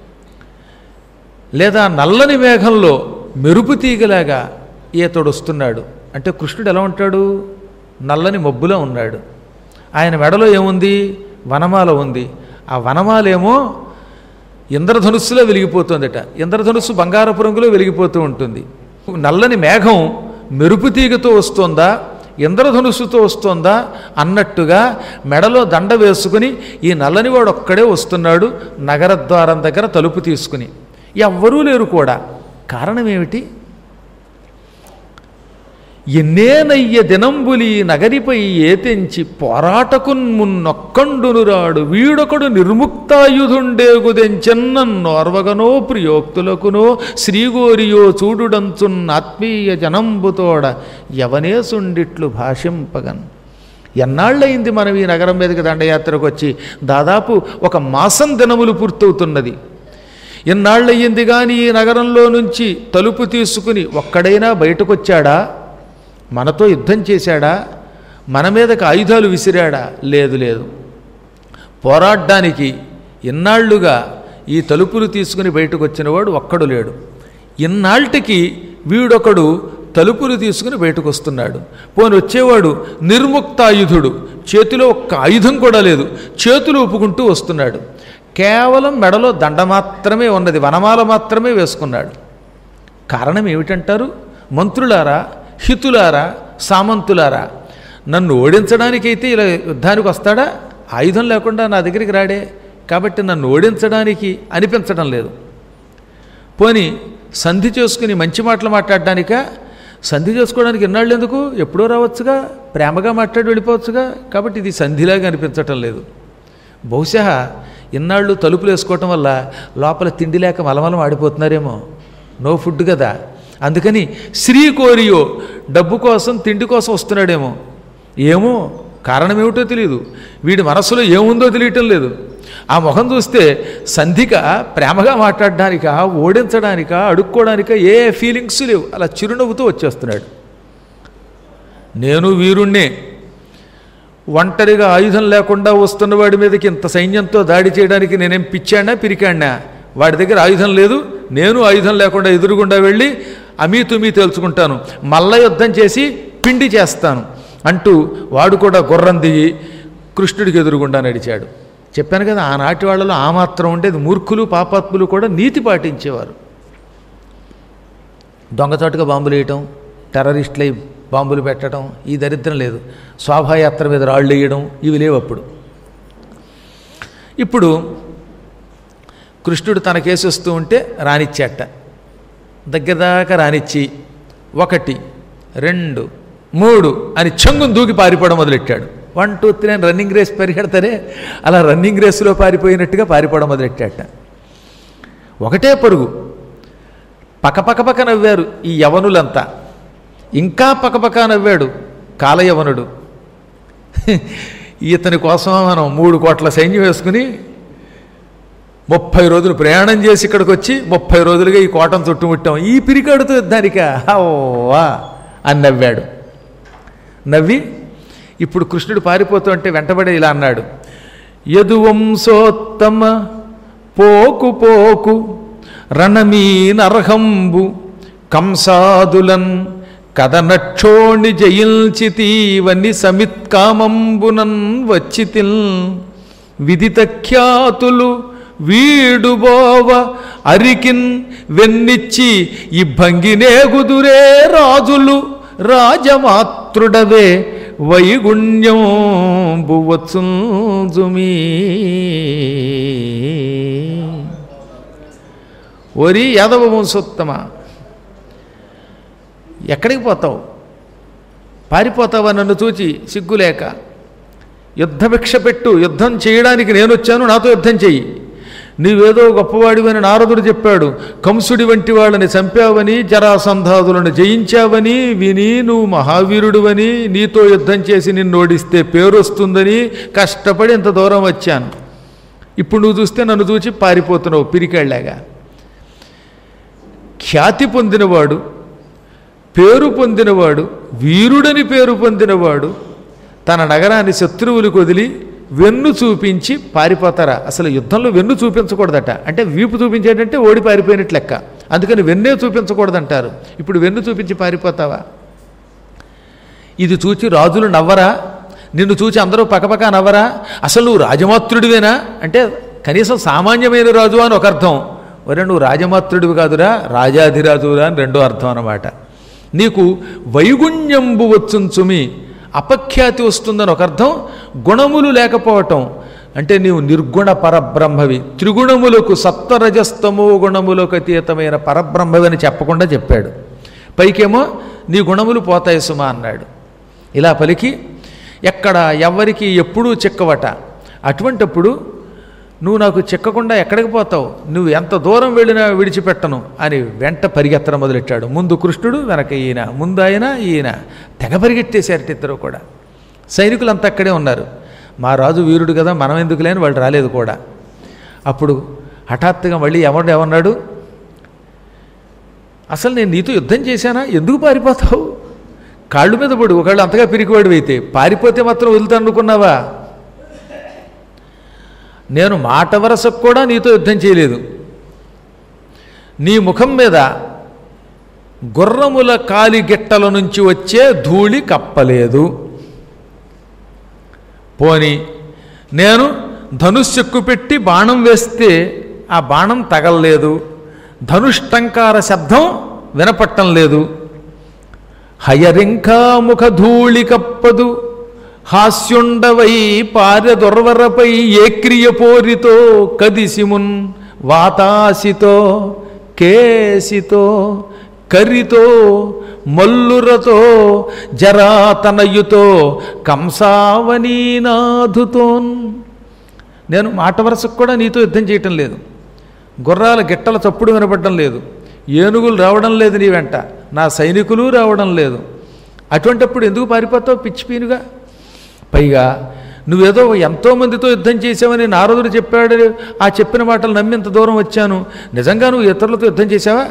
లేదా నల్లని మేఘంలో మెరుపు తీగలాగా ఈతడు వస్తున్నాడు. అంటే కృష్ణుడు ఎలా ఉంటాడు? నల్లని మబ్బులో ఉన్నాడు. ఆయన మెడలో ఏముంది? వనమాల ఉంది. ఆ వనమాలేమో ఇంద్రధనుస్సులో వెలిగిపోతుందట. ఇంద్రధనుస్సు బంగారపు రంగులో వెలిగిపోతూ ఉంటుంది. నల్లని మేఘం మెరుపు తీగతో వస్తోందా, ఇంద్రధనుస్సుతో వస్తోందా అన్నట్టుగా మెడలో దండ వేసుకుని ఈ నల్లనివాడు ఒక్కడే వస్తున్నాడు నగరద్వారం దగ్గర తలుపు తీసుకుని. ఎవ్వరూ లేరు కూడా. కారణం ఏమిటి? ఎన్నేనయ్య దినంబులి నగరిపై ఏతెంచి పోరాటకున్ మున్నొక్కండునురాడు వీడొకడు నిర్ముక్తాయుధుండేగుదెంచెన్నోర్వగనో ప్రియోక్తులకునో శ్రీగోరియో చూడుడంచున్ ఆత్మీయ జనంబుతోడ యవనేసుండిట్లు భాషింపగన్. ఎన్నాళ్ళయింది మనం ఈ నగరం మీదకి దండయాత్రకు వచ్చి? దాదాపు ఒక మాసం దినములు పూర్తవుతున్నది. ఎన్నాళ్ళయ్యింది కానీ ఈ నగరంలో నుంచి తలుపు తీసుకుని ఒక్కడైనా బయటకొచ్చాడా? మనతో యుద్ధం చేశాడా? మన మీదకి ఆయుధాలు విసిరాడా? లేదు లేదు. పోరాడ్డానికి ఇన్నాళ్లుగా ఈ తలుపులు తీసుకుని బయటకు వచ్చినవాడు ఒక్కడు లేడు. ఇన్నాళ్ళకి వీడొకడు తలుపులు తీసుకుని బయటకు వస్తున్నాడు. పోని వచ్చేవాడు నిర్ముక్తాయుధుడు, చేతిలో ఒక్క ఆయుధం కూడా లేదు, చేతులు ఊపుకుంటూ వస్తున్నాడు. కేవలం మెడలో దండ మాత్రమే ఉన్నది, వనమాల మాత్రమే వేసుకున్నాడు. కారణం ఏమిటంటారు? మంత్రులారా, హితులారా, సామంతులారా, నన్ను ఓడించడానికైతే ఇలా యుద్ధానికి వస్తాడా? ఆయుధం లేకుండా నా దగ్గరికి రాడే. కాబట్టి నన్ను ఓడించడానికి అనిపించడం లేదు. పోని సంధి చేసుకుని మంచి మాటలు మాట్లాడడానిక? సంధి చేసుకోవడానికి ఎన్నాళ్ళు ఎందుకు? ఎప్పుడో రావచ్చుగా, ప్రేమగా మాట్లాడి వెళ్ళిపోవచ్చుగా. కాబట్టి ఇది సంధిలాగా అనిపించటం లేదు. బహుశా ఇన్నాళ్ళు తలుపులు వేసుకోవటం వల్ల లోపల తిండి లేక మలమలం ఆడిపోతున్నారేమో. నో ఫుడ్ కదా. అందుకని శ్రీ కోరియో డబ్బు కోసం తిండి కోసం వస్తున్నాడేమో, ఏమో కారణం ఏమిటో తెలియదు, వీడి మనస్సులో ఏముందో తెలియటం లేదు. ఆ ముఖం చూస్తే సంధిక ప్రేమగా మాట్లాడడానికా, ఓడించడానికా, అడుక్కోవడానికా ఏ ఫీలింగ్స్ లేవు. అలా చిరునవ్వుతూ వచ్చేస్తున్నాడు. నేను వీరుణ్ణే, ఒంటరిగా ఆయుధం లేకుండా వస్తున్న వాడి మీదకి ఇంత సైన్యంతో దాడి చేయడానికి నేనేం పిచ్చాడినా పిరికాడినా? వాడి దగ్గర ఆయుధం లేదు, నేను ఆయుధం లేకుండా ఎదురుగుండా వెళ్ళి అమీతుమీ తేల్చుకుంటాను, మల్ల యుద్ధం చేసి పిండి చేస్తాను అంటూ వాడు కూడా గుర్రం దిగి కృష్ణుడికి ఎదురుగుండా నడిచాడు. చెప్పాను కదా, ఆనాటి వాళ్ళలో ఆ మాత్రం ఉండేది. మూర్ఖులు పాపాత్ములు కూడా నీతి పాటించేవారు. దొంగచాటుగా బాంబులు వేయటం, టెర్రరిస్టులై బాంబులు పెట్టడం, ఈ దరిద్రం లేదు. శోభాయాత్ర మీద రాళ్ళు వేయడం, ఇవి లేవు అప్పుడు. ఇప్పుడు కృష్ణుడు తన కేసు వస్తూ ఉంటే రానిచ్చాట. దగ్గర దాకా రానిచ్చి ఒకటి రెండు మూడు అని చెంగును దూకి పారిపోవడం మొదలెట్టాడు. వన్ టూ త్రీ అని రన్నింగ్ రేస్ పరిగెడతారే, అలా రన్నింగ్ రేసులో పారిపోయినట్టుగా పారిపోవడం మొదలెట్టాట. ఒకటే పరుగు. పకపక పక నవ్వారు ఈ యవనులంతా. ఇంకా పకపక నవ్వాడు కాలయవనుడు. ఇతని కోసం మనం మూడు కోట్ల సైన్యం వేసుకుని ముప్పై రోజులు ప్రయాణం చేసి ఇక్కడికి వచ్చి ముప్పై రోజులుగా ఈ కోటను చుట్టుముట్టాం, ఈ పిరికాడుతో యుద్ధానిక ఓవా అని నవ్వాడు. నవ్వి ఇప్పుడు కృష్ణుడు పారిపోతూ అంటే వెంటబడి ఇలా అన్నాడు, యదువంశోత్తమ పోకు పోకు రణమీ నరహంబు కంసాదులన్ కదనక్షోణి జయించితీవని సమిత్కామంబునన్ వచ్చితిల్ విదితఖ్యాతులు వీడుబోవ అరికిన్ వెన్నిచ్చి ఈ భంగినేగుదురే రాజులు రాజమాతృడవే వైగుణ్యం బువత్సుమీ. ఓరి యాదవ వంశోత్తమ, ఎక్కడికి పోతావు? పారిపోతావా నన్ను చూచి సిగ్గులేక? యుద్ధభిక్ష పెట్టు, యుద్ధం చేయడానికి నేను వచ్చాను, నాతో యుద్ధం చెయ్యి. నీవేదో గొప్పవాడివని నారదుడు చెప్పాడు. కంసుడి వంటి వాళ్ళని చంపావని, జరాసంధాదులను జయించావని విని నువ్వు మహావీరుడువని, నీతో యుద్ధం చేసి నిన్ను ఓడిస్తే పేరు వస్తుందని కష్టపడి ఇంత దూరం వచ్చాను. ఇప్పుడు నువ్వు చూస్తే నన్ను చూచి పారిపోతున్నావు పిరికెళ్ళాగా. ఖ్యాతి పొందినవాడు, పేరు పొందినవాడు, వీరుడని పేరు పొందినవాడు తన నగరాన్ని శత్రువులకు వదిలి వెన్ను చూపించి పారిపోతారా? అసలు యుద్ధంలో వెన్ను చూపించకూడదట. అంటే వీపు చూపించేటంటే ఓడి పారిపోయినట్లు లెక్క. అందుకని వెన్నే చూపించకూడదంటారు. ఇప్పుడు వెన్ను చూపించి పారిపోతావా? ఇది చూచి రాజులు నవ్వరా? నిన్ను చూచి అందరూ పకపక నవ్వరా? అసలు నువ్వు రాజమాతృడివేనా అంటే కనీసం సామాన్యమైన రాజు అని ఒక అర్థం. ఒరే నువ్వు రాజమాతృడివి కాదురా, రాజాధిరాజురా అని రెండో అర్థం అన్నమాట. నీకు వైగుణ్యంబు వచ్చుంచుమి, అపఖ్యాతి వస్తుందని ఒక అర్థం. గుణములు లేకపోవటం అంటే నీవు నిర్గుణ పరబ్రహ్మవి, త్రిగుణములకు సత్వరజస్తమో గుణములకు అతీతమైన పరబ్రహ్మవి అని చెప్పకుండా చెప్పాడు. పైకేమో నీ గుణములు పోతాయి సుమా అన్నాడు. ఇలా పలికి ఎక్కడ ఎవరికి ఎప్పుడూ చిక్కవట. అటువంటప్పుడు నువ్వు నాకు చిక్కకుండా ఎక్కడికి పోతావు? నువ్వు ఎంత దూరం వెళ్ళినా విడిచిపెట్టను అని వెంట పరిగెత్తడం మొదలెట్టాడు. ముందు కృష్ణుడు, వెనక ఈయన, ముందు ఆయన ఈయన తెగ పరిగెట్టేశారట ఇద్దరు కూడా. సైనికులంతా అక్కడే ఉన్నారు. మా రాజు వీరుడు కదా, మనం ఎందుకు లేని వాళ్ళు రాలేదు కూడా. అప్పుడు హఠాత్తుగా మళ్ళీ ఎవడు ఏమన్నాడు, అసలు నేను నీతో యుద్ధం చేశానా, ఎందుకు పారిపోతావు? కాళ్ళు మీద పడు, ఒకళ్ళు అంతగా పిరికివాడు అయితే పారిపోతే మాత్రం వదులుతాను అనుకున్నావా? నేను మాట వరసకు కూడా నీతో యుద్ధం చేయలేదు. నీ ముఖం మీద గుర్రముల కాలిగిట్టల నుంచి వచ్చే ధూళి కప్పలేదు. పోని నేను ధనుస్సెక్కు పెట్టి బాణం వేస్తే ఆ బాణం తగలలేదు, ధనుష్టంకార శబ్దం వినపట్టం లేదు. హయరింకా ముఖ ధూళి కప్పదు, హాస్యుండవై పారదొర్వరపై ఏక్రియ పోరితో కదిసిమున్ వాతాసితో కేసితో కరితో మల్లురతో జరాతనయుతో కంసావనీనాథుతోన్. నేను మాట వరసకు కూడా నీతో యుద్ధం చేయటం లేదు, గుర్రాల గిట్టల చప్పుడు వినపడటం లేదు, ఏనుగులు రావడం లేదు నీ వెంట, నా సైనికులు రావడం లేదు. అటువంటిప్పుడు ఎందుకు పారిపోతావు పిచ్చిపీనుగా? పైగా నువ్వేదో ఎంతోమందితో యుద్ధం చేసావని నారదుడు చెప్పాడు, ఆ చెప్పిన మాటలు నమ్మి ఇంత దూరం వచ్చాను. నిజంగా నువ్వు ఇతరులతో యుద్ధం చేసావా?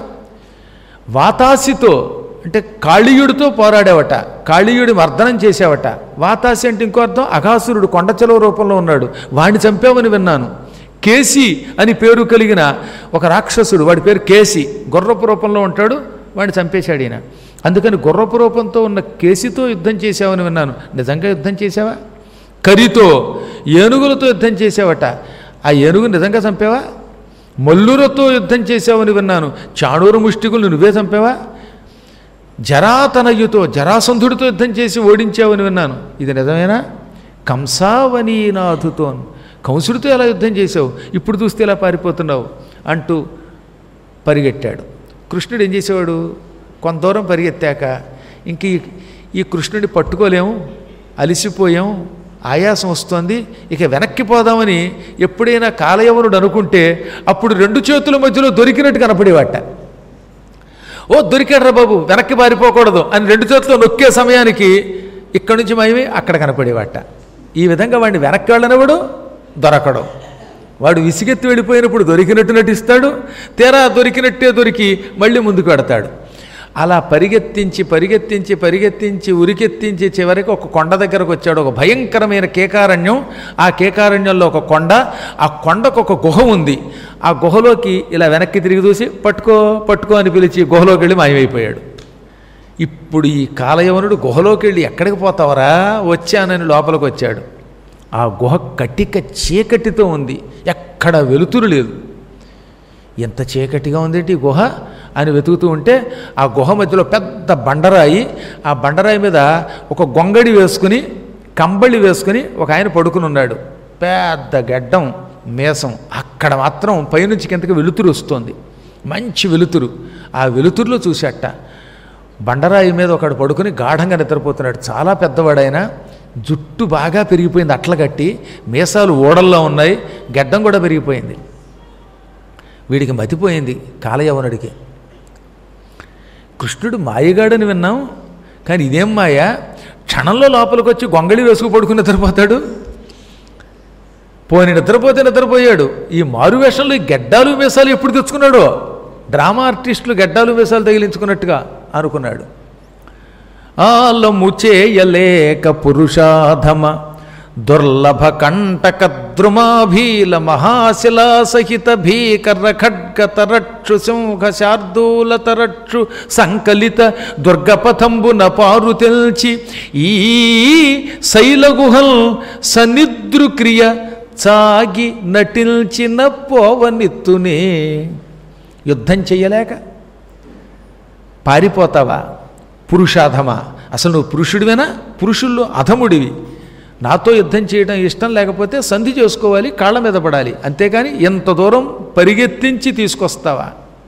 వాతాసితో అంటే కాళీయుడితో పోరాడావట, కాళీయుడి మర్దనం చేసావట. వాతాసి అంటే ఇంకో అర్థం అఘాసురుడు కొండచెలవ రూపంలో ఉన్నాడు, వాడిని చంపావని విన్నాను. కేసి అని పేరు కలిగిన ఒక రాక్షసుడు, వాడి పేరు కేసి, గుర్రపు రూపంలో ఉంటాడు, వాడిని చంపేశాడు ఈయన. అందుకని గుర్రపు రూపంతో ఉన్న కేసితో యుద్ధం చేసావని విన్నాను. నిజంగా యుద్ధం చేసావా? కరితో ఏనుగులతో యుద్ధం చేసావట, ఆ ఏనుగు నిజంగా చంపావా? మల్లురతో యుద్ధం చేసావని విన్నాను, చాణూరు ముష్టికులు నువ్వే చంపావా? జరాతనయుతో జరాసంధుడితో యుద్ధం చేసి ఓడించావని విన్నాను, ఇది నిజమేనా? కంసావనీనాథుతో కంసుడితో ఎలా యుద్ధం చేసావు, ఇప్పుడు చూస్తే ఎలా పారిపోతున్నావు అంటూ పరిగెట్టాడు. కృష్ణుడు ఏం చేసేవాడు? కొంత దూరం పరిగెత్తాక ఇంక ఈ కృష్ణుడిని పట్టుకోలేము, అలిసిపోయాం, ఆయాసం వస్తుంది, ఇక వెనక్కి పోదామని ఎప్పుడైనా కాలయవనుడు అనుకుంటే అప్పుడు రెండు చేతుల మధ్యలో దొరికినట్టు కనపడేవాట. ఓ దొరికాడ్రా బాబు, వెనక్కి పారిపోకూడదు అని రెండు చేతులు నొక్కే సమయానికి ఇక్కడి నుంచి మాయమే అక్కడ కనపడేవాట. ఈ విధంగా వాడిని వెనక్కి వెళ్ళనివాడు, దొరకడం. వాడు విసిగెత్తి వెళ్ళిపోయినప్పుడు దొరికినట్టు నటిస్తాడు, తీరా దొరికినట్టే దొరికి మళ్ళీ ముందుకు పెడతాడు. అలా పరిగెత్తించి పరిగెత్తించి పరిగెత్తించి ఉరికెత్తించి చివరికి ఒక కొండ దగ్గరకు వచ్చాడు, ఒక భయంకరమైన కేకారణ్యం. ఆ కేకారణ్యంలో ఒక కొండ, ఆ కొండకు ఒక గుహ ఉంది. ఆ గుహలోకి ఇలా వెనక్కి తిరిగి చూసి పట్టుకో పట్టుకో అని పిలిచి గుహలోకి వెళ్ళి మాయమైపోయాడు. ఇప్పుడు ఈ కాలయవనుడు గుహలోకి వెళ్ళి ఎక్కడికి పోతావరా, వచ్చానని లోపలికి వచ్చాడు. ఆ గుహ కటిక చీకటితో ఉంది, ఎక్కడ వెలుతురు లేదు. ఎంత చీకటిగా ఉందేంటి ఈ గుహ అని వెతుకుతూ ఉంటే ఆ గుహ మధ్యలో పెద్ద బండరాయి, ఆ బండరాయి మీద ఒక గొంగడి వేసుకుని కంబళి వేసుకుని ఒక ఆయన పడుకుని ఉన్నాడు. పెద్ద గడ్డం, మేసం. అక్కడ మాత్రం పైనుంచి కిందకి వెలుతురు వస్తుంది, మంచి వెలుతురు. ఆ వెలుతురులో చూసేట బండరాయి మీద ఒకడు పడుకుని గాఢంగా నిద్రపోతున్నాడు. చాలా పెద్దవాడైనా, జుట్టు బాగా పెరిగిపోయింది, అట్ల కట్టి మీసాలు ఓడల్లో ఉన్నాయి, గడ్డం కూడా పెరిగిపోయింది. వీడికి మతిపోయింది కాలయవనుడికి. కృష్ణుడు మాయగాడని విన్నాం, కానీ ఇదేం మాయ, క్షణంలో లోపలికి వచ్చి గొంగళి వేసుకు పడుకుని నిద్రపోతాడు. పోని నిద్రపోతే నిద్రపోయాడు. ఈ మారువేషంలో ఈ గడ్డాలు మీసాలు ఎప్పుడు తెచ్చుకున్నాడో, డ్రామా ఆర్టిస్టులు గడ్డాలు మీసాలు తగిలించుకున్నట్టుగా అనుకున్నాడు. ఆలము చేయలేక పురుషాధమ దుర్లభ కంటక ద్రుమాభీల మహాశిలా సహిత భీకర ఖడ్గ తరక్షు సింహ శార్దూల తరక్షు సంకలిత దుర్గపథంబున పారు తెల్చి ఈ శైలగుహల్ సనిద్రుక్రియ సాగి నటిల్చిన పోవనిత్తునే. యుద్ధం చెయ్యలేక పారిపోతావా పురుషాధమా? అసలు నువ్వు పురుషుడివేనా? పురుషుల్లో అధముడివి. నాతో యుద్ధం చేయడం ఇష్టం లేకపోతే సంధి చేసుకోవాలి, కాళ్ళ మీద పడాలి, అంతేకాని ఎంత దూరం పరిగెత్తించి తీసుకొస్తావా?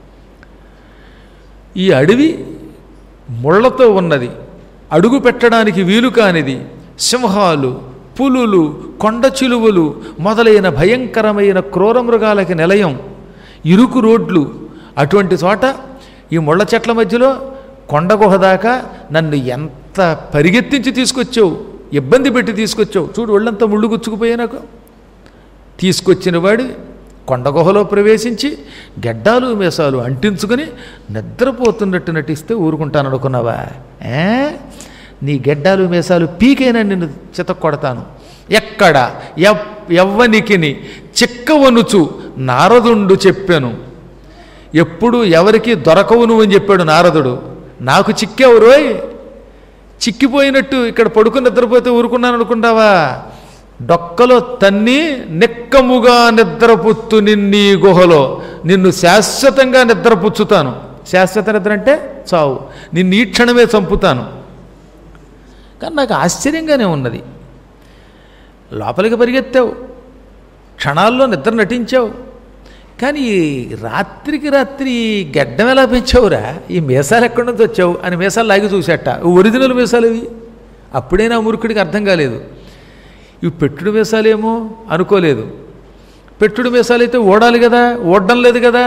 ఈ అడవి ముళ్లతో ఉన్నది, అడుగు పెట్టడానికి వీలు కానిది. సింహాలు, పులులు, కొండ చిలువలు మొదలైన భయంకరమైన క్రూర మృగాలకి నిలయం, ఇరుకు రోడ్లు. అటువంటి చోట ఈ ముళ్ళ చెట్ల మధ్యలో కొండ గుహ దాకా నన్ను ఎంత పరిగెత్తించి తీసుకొచ్చావు, ఇబ్బంది పెట్టి తీసుకొచ్చావు. చూడు ఒళ్ళంతా ముళ్ళు గుచ్చుకుపోయా నాకు. తీసుకొచ్చిన వాడి కొండ గుహలో ప్రవేశించి గెడ్డాలు మీసాలు అంటించుకొని నిద్రపోతున్నట్టు నటిస్తే ఊరుకుంటాను అనుకున్నావా? ఏ నీ గెడ్డాలు మీసాలు పీకైనా నిన్ను చితక్కొడతాను. ఎక్కడ ఎవ్ ఎవ్వనికిని చిక్కవనుచు నారదుండు చెప్పాను. ఎప్పుడు ఎవరికి దొరకవు నువ్వు అని చెప్పాడు నారదుడు. నాకు చిక్కావు రోయ్, చిక్కిపోయినట్టు ఇక్కడ పడుకుని నిద్రపోతే ఊరుకున్నాను అనుకుంటావా? డొక్కలో తన్ని నిక్కముగా నిద్రపుచ్చు నిన్నీ గుహలో, నిన్ను శాశ్వతంగా నిద్రపుచ్చుతాను. శాశ్వత నిద్ర అంటే చావు, నిన్ను ఈ క్షణమే చంపుతాను. కానీ నాకు ఆశ్చర్యంగానే ఉన్నది, లోపలికి పరిగెత్తావు, క్షణాల్లో నిద్ర నటించావు, కానీ రాత్రికి రాత్రి గడ్డం ఎలా పెంచావురా, ఈ మీసాలు ఎక్కడి నుంచి వచ్చావు అని మీసాలు లాగి చూసేట. ఒరిజినల్ మీసాలు ఇవి. అప్పుడైనా మూర్ఖుడికి అర్థం కాలేదు, ఇవి పెట్టుడు మీసాలేమో అనుకోలేదు. పెట్టుడు మీసాలు అయితే ఓడాలి కదా, ఓడడం లేదు కదా,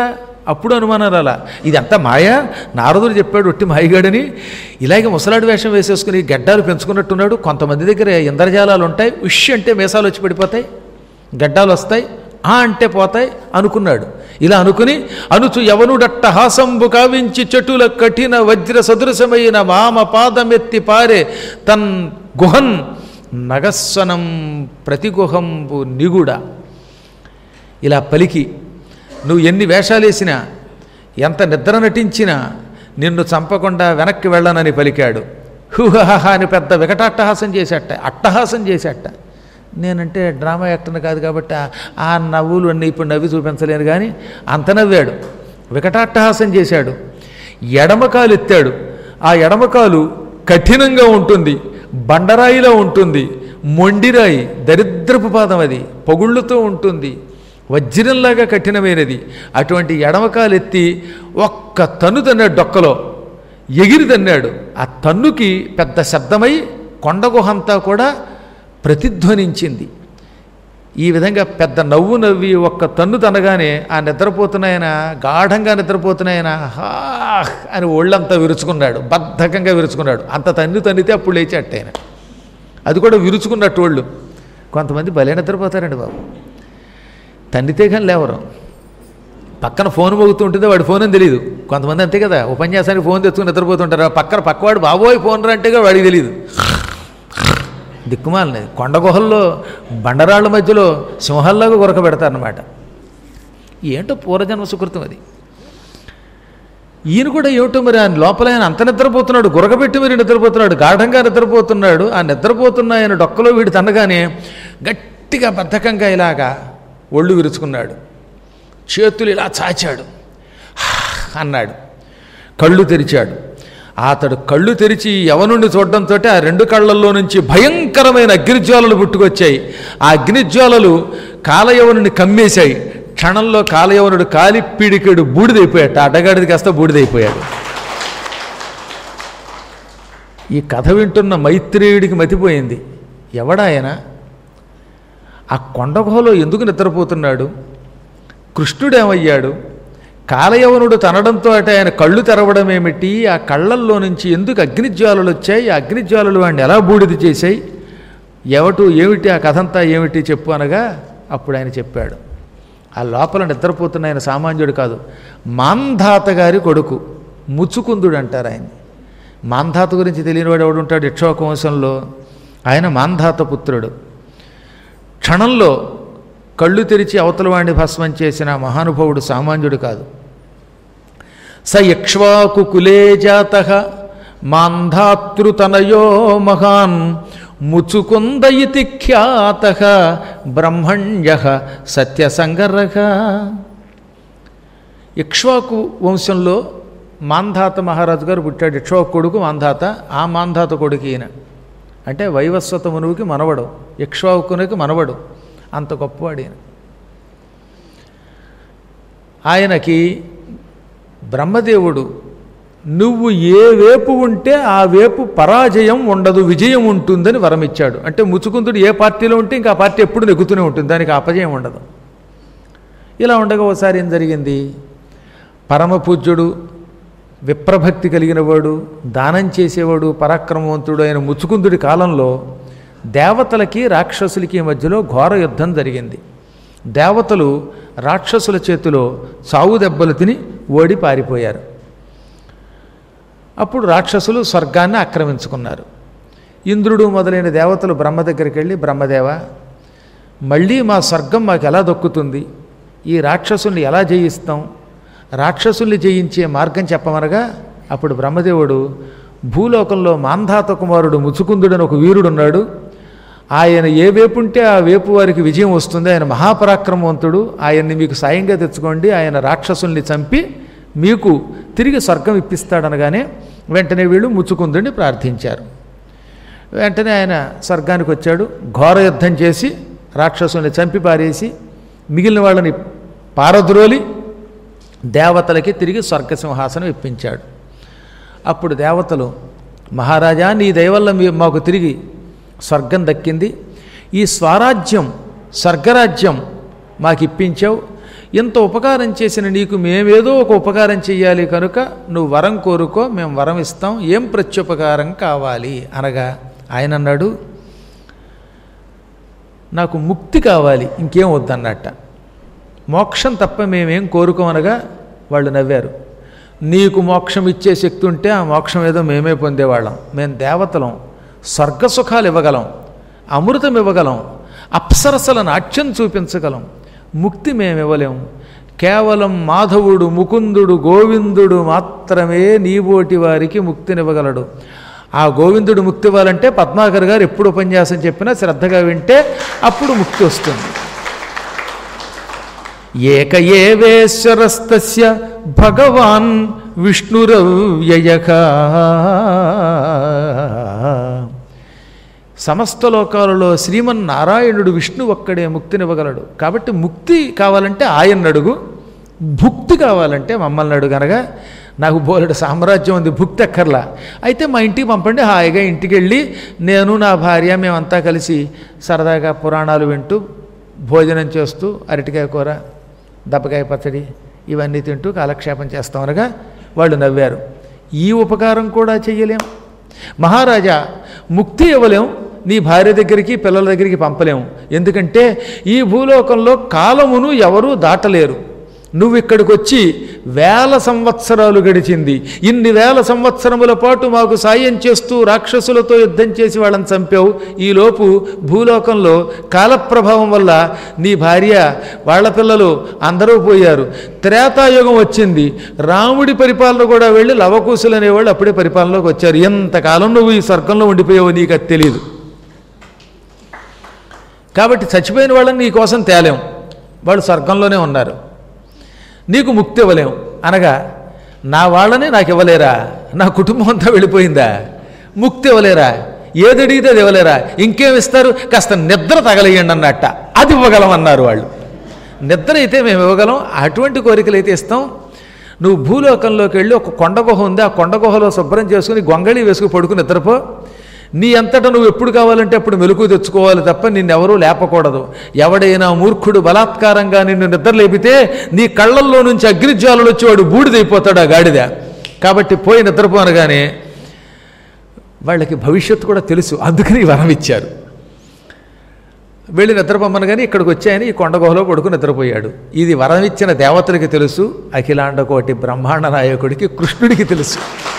అప్పుడు అనుమానాలు అలా ఇదంతా మాయ, నారదుడు చెప్పాడు ఒట్టి మాయగాడని. ఇలాగే ముసలాడి వేషం వేసేసుకుని గడ్డాలు పెంచుకున్నట్టున్నాడు. కొంతమంది దగ్గర ఇంద్రజాలాలు ఉంటాయి, ఉష్ అంటే మీసాలు వచ్చి పడిపోతాయి, గడ్డాలు వస్తాయి, ఆ అంటే పోతాయి అనుకున్నాడు. ఇలా అనుకుని అనుచు యవనుడట్ట హాసంబు కావించి చెటుల కఠిన వజ్ర సదృశమైన వామ పాదమెత్తి పారే తన్ గుహన్ నగస్వనం ప్రతిగుహంబు నిగుడ. ఇలా పలికి నువ్వు ఎన్ని వేషాలు వేసినా, ఎంత నిద్ర నటించినా నిన్ను చంపకుండా వెనక్కి వెళ్ళనని పలికాడు. హుహహ అని పెద్ద వికటాట్టహాసం చేసేట, అట్టహాసం చేసేట. నేనంటే డ్రామా యాక్టర్ని కాదు కాబట్టి ఆ నవ్వులు అన్నీ ఇప్పుడు నవ్వి చూపించలేను, కానీ అంత నవ్వాడు. వికటాట్టహాసం చేశాడు. ఎడమకాలు ఎత్తాడు. ఆ ఎడమకాలు కఠినంగా ఉంటుంది, బండరాయిలో ఉంటుంది, మొండిరాయి, దరిద్రపు పాదం, అది పొగుళ్ళుతో ఉంటుంది, వజ్రంలాగా కఠినమైనది. అటువంటి ఎడమకాలు ఎత్తి ఒక్క తన్ను తన్నాడు, డొక్కలో ఎగిరి తన్నాడు. ఆ తన్నుకి పెద్ద శబ్దమై కొండగుహంతా కూడా ప్రతిధ్వనించింది. ఈ విధంగా పెద్ద నవ్వు నవ్వి ఒక్క తన్ను తనగానే ఆ నిద్రపోతున్నాయన, గాఢంగా నిద్రపోతున్నాయన హా అని ఒళ్ళంతా విరుచుకున్నాడు, బద్ధకంగా విరుచుకున్నాడు. అంత తన్ను తన్నితే అప్పుడు లేచేట ఆయన. అది కూడా విరుచుకున్నట్టు ఒళ్ళు. కొంతమంది భలే నిద్రపోతారండి బాబు, తన్నితే కానీ లేవరు. పక్కన ఫోన్ మోగుతూ ఉంటుంది, వాడి ఫోన్ అని తెలియదు. కొంతమంది అంతే కదా, ఉపన్యాసానికి ఫోన్ తెచ్చుకుని నిద్రపోతుంటారు. పక్కన పక్కవాడు బాబోయ్ ఫోన్ రా అంటేగా వాడికి తెలియదు. దిక్కుమాలినది. కొండ గుహల్లో బండరాళ్ళ మధ్యలో సింహాల్లాగా గురక పెడతారనమాట. ఏంటో పూర్వజన్మ సుకృతం అది. ఈయన కూడా ఏమిటో మరి ఆయన లోపల ఆయన అంత నిద్రపోతున్నాడు, గురకబెట్టి మరి నిద్రపోతున్నాడు, గాఢంగా నిద్రపోతున్నాడు. ఆ నిద్రపోతున్న ఆయన డొక్కలో వీడు తన్నగానే గట్టిగా బద్ధకంగా ఇలాగా ఒళ్ళు విరుచుకున్నాడు, చేతులు ఇలా చాచాడు, అన్నాడు. కళ్ళు తెరిచాడు. అతడు కళ్ళు తెరిచి యవనుణ్ణి చూడడంతో ఆ రెండు కళ్ళల్లో నుంచి భయంకరమైన అగ్నిజ్వాలలు పుట్టుకొచ్చాయి. ఆ అగ్నిజ్వాలలు కాలయవనుని కమ్మేశాయి. క్షణంలో కాలయవనుడు కాలి పీడికేడు బూడిదైపోయాడు. అడ్డగాడిది కాస్త బూడిదైపోయాడు. ఈ కథ వింటున్న మైత్రేయుడికి మతిపోయింది. ఎవడాయన? ఆ కొండగుహలో ఎందుకు నిద్రపోతున్నాడు? కృష్ణుడేమయ్యాడు? కాలయవనుడు తనడంతో అట ఆయన కళ్ళు తెరవడం ఏమిటి? ఆ కళ్ళల్లో నుంచి ఎందుకు అగ్నిజ్వాలలు వచ్చాయి? ఆ అగ్నిజ్వాలలు వాడిని ఎలా బూడిద చేశాయి? ఎవటు ఏమిటి ఆ కథంతా ఏమిటి చెప్పు అనగా అప్పుడు ఆయన చెప్పాడు. ఆ లోపల నిద్రపోతున్న ఆయన సామాన్యుడు కాదు, మాంధాత గారి కొడుకు, ముచ్చుకుందుడు అంటారు ఆయన. మాంధాత గురించి తెలియనివాడు ఎవడుంటాడు ఇక్ష్వాకు వంశంలో? ఆయన మాంధాత పుత్రుడు. క్షణంలో కళ్ళు తెరిచి అవతల వాడిని భస్మం చేసిన మహానుభావుడు సామాన్యుడు కాదు. స ఇక్ష్వాకు కులే జాతః మాంధాతృతనయో మహాన్ ముచుకుంద ఇతి ఖ్యాతః బ్రహ్మణ్యః సత్యసంగరః. ఇక్ష్వాకు వంశంలో మాంధాత మహారాజు గారు పుట్టాడు. ఇక్ష్వాకు కొడుకు మాంధాత. ఆ మాంధాత కొడుకు ఈయన. అంటే వైవస్వత మునువుకి మనవడు, ఇక్ష్వాకునికి మనవడు. అంత గొప్పవాడు ఈయన. ఆయనకి బ్రహ్మదేవుడు నువ్వు ఏ వేపు ఉంటే ఆ వేపు పరాజయం ఉండదు, విజయం ఉంటుందని వరమిచ్చాడు. అంటే ముచ్చుకుందుడు ఏ పార్టీలో ఉంటే ఇంకా ఆ పార్టీ ఎప్పుడు నెగ్గుతూనే ఉంటుంది, దానికి అపజయం ఉండదు. ఇలా ఉండగా ఒకసారి ఏం జరిగింది? పరమపూజ్యుడు, విప్రభక్తి కలిగిన వాడు, దానం చేసేవాడు, పరాక్రమవంతుడు అయిన ముచ్చుకుందుడి కాలంలో దేవతలకి రాక్షసులకి మధ్యలో ఘోర యుద్ధం జరిగింది. దేవతలు రాక్షసుల చేతిలో చావు దెబ్బలు తిని ఓడి పారిపోయారు. అప్పుడు రాక్షసులు స్వర్గాన్ని ఆక్రమించుకున్నారు. ఇంద్రుడు మొదలైన దేవతలు బ్రహ్మ దగ్గరికి వెళ్ళి, బ్రహ్మదేవ, మళ్ళీ మా స్వర్గం మాకు ఎలా దక్కుతుంది? ఈ రాక్షసుల్ని ఎలా జయిస్తాం? రాక్షసుల్ని జయించే మార్గం చెప్పమనగా అప్పుడు బ్రహ్మదేవుడు, భూలోకంలో మాంధాత కుమారుడు ముచుకుందుడని ఒక వీరుడున్నాడు. ఆయన ఏ వేపు ఉంటే ఆ వేపు వారికి విజయం వస్తుంది. ఆయన మహాపరాక్రమవంతుడు. ఆయన్ని మీకు సాయంగా తెచ్చుకోండి. ఆయన రాక్షసుల్ని చంపి మీకు తిరిగి స్వర్గం ఇప్పిస్తాడనగానే వెంటనే వీళ్ళు ముచ్చుకుందుడిని ప్రార్థించారు. వెంటనే ఆయన స్వర్గానికి వచ్చాడు. ఘోర యుద్ధం చేసి రాక్షసుల్ని చంపి పారేసి మిగిలిన వాళ్ళని పారద్రోలి దేవతలకి తిరిగి స్వర్గసింహాసనం ఇప్పించాడు. అప్పుడు దేవతలు, మహారాజా, నీ దయవల్ల మీ మాకు తిరిగి స్వర్గం దక్కింది. ఈ స్వరాజ్యం, స్వర్గరాజ్యం మాకు ఇప్పించావు. ఇంత ఉపకారం చేసిన నీకు మేమేదో ఒక ఉపకారం చెయ్యాలి కనుక నువ్వు వరం కోరుకో, మేము వరం ఇస్తాం, ఏం ప్రత్యుపకారం కావాలి అనగా ఆయన అన్నాడు, నాకు ముక్తి కావాలి, ఇంకేం వద్దన్నట్ట. మోక్షం తప్ప మేమేం కోరుకోమనగా వాళ్ళు నవ్వారు. నీకు మోక్షం ఇచ్చే శక్తి ఉంటే ఆ మోక్షం ఏదో మేమే పొందేవాళ్ళం, మేము దేవతలం, స్వర్గసుఖాలు ఇవ్వగలం, అమృతం ఇవ్వగలం, అప్సరసల నాట్యం చూపించగలం, ముక్తి మేమివ్వలేము. కేవలం మాధవుడు, ముకుందుడు, గోవిందుడు మాత్రమే నీబోటి వారికి ముక్తినివ్వగలడు. ఆ గోవిందుడు ముక్తి ఇవ్వాలంటే పద్మాకర్ గారు ఎప్పుడు ఉపన్యాసం చెప్పినా శ్రద్ధగా వింటే అప్పుడు ముక్తి వస్తుంది. ఏక ఏవేశ్వరస్తస్య భగవాన్ విష్ణురవ్యయః. సమస్త లోకాలలో శ్రీమన్నారాయణుడు విష్ణు ఒక్కడే ముక్తినివ్వగలడు. కాబట్టి ముక్తి కావాలంటే ఆయన అడుగు, భుక్తి కావాలంటే మమ్మల్ని అడుగు. అనగా నాకు బోలెడు సామ్రాజ్యం ఉంది, భుక్తి అక్కర్లా, అయితే మా ఇంటికి పంపండి, హాయిగా ఇంటికి వెళ్ళి నేను నా భార్య మేమంతా కలిసి సరదాగా పురాణాలు వింటూ భోజనం చేస్తూ అరటికాయ కూర, దప్పకాయ పచ్చడి ఇవన్నీ తింటూ కాలక్షేపం చేస్తామనగా వాళ్ళు నవ్వారు. ఈ ఉపకారం కూడా చెయ్యలేం మహారాజా, ముక్తి ఇవ్వలేం, నీ భార్య దగ్గరికి పిల్లల దగ్గరికి పంపలేము, ఎందుకంటే ఈ భూలోకంలో కాలమును ఎవరూ దాటలేరు. నువ్వు ఇక్కడికి వచ్చి వేల సంవత్సరాలు గడిచింది, ఇన్ని వేల సంవత్సరముల పాటు మాకు సాయం చేస్తూ రాక్షసులతో యుద్ధం చేసి వాళ్ళని చంపావు. ఈలోపు భూలోకంలో కాలప్రభావం వల్ల నీ భార్య వాళ్ళ పిల్లలు అందరూ పోయారు. త్రేతాయుగం వచ్చింది, రాముడి పరిపాలన కూడా వెళ్ళి లవకుశులు అనేవాళ్ళు అప్పుడే పరిపాలనలోకి వచ్చారు. ఎంతకాలం నువ్వు ఈ స్వర్గంలో ఉండిపోయావు నీకు అది తెలియదు. కాబట్టి చచ్చిపోయిన వాళ్ళని నీ కోసం తేలేం, వాళ్ళు స్వర్గంలోనే ఉన్నారు, నీకు ముక్తి ఇవ్వలేం అనగా నా వాళ్ళని నాకు ఇవ్వలేరా, నా కుటుంబం అంతా వెళ్ళిపోయిందా, ముక్తి ఇవ్వలేరా, ఏది అడిగితే అది ఇవ్వలేరా, ఇంకేం ఇస్తారు, కాస్త నిద్ర తగలేయండి అన్నట్ట, అది ఇవ్వగలం అన్నారు వాళ్ళు. నిద్ర అయితే మేము ఇవ్వగలం, అటువంటి కోరికలు అయితే ఇస్తాం. నువ్వు భూలోకంలోకి వెళ్ళి ఒక కొండ గుహ ఉంది, ఆ కొండ గుహలో శుభ్రం చేసుకుని గొంగళి వేసుకుని పడుకుని నిద్రపో. నీ అంతటా నువ్వు ఎప్పుడు కావాలంటే అప్పుడు మెలకు తెచ్చుకోవాలి తప్ప నిన్నెవరూ లేపకూడదు. ఎవడైనా మూర్ఖుడు బలాత్కారంగా నిన్ను నిద్ర లేపితే నీ కళ్ళల్లో నుంచి అగ్నిజ్వాలలు వచ్చి వాడు బూడిదైపోతాడు ఆ గాడిద. కాబట్టి పోయి నిద్రపోనగానే వాళ్ళకి భవిష్యత్తు కూడా తెలుసు, అందుకని వరం ఇచ్చారు. వెళ్ళి నిద్రపోమనగానే ఇక్కడికి వచ్చాయని ఈ కొండ గుహలో పడుకుని నిద్రపోయాడు. ఇది వరం ఇచ్చిన దేవతలకి తెలుసు, అఖిలాండ కోటి బ్రహ్మాండ నాయకుడికి కృష్ణుడికి తెలుసు.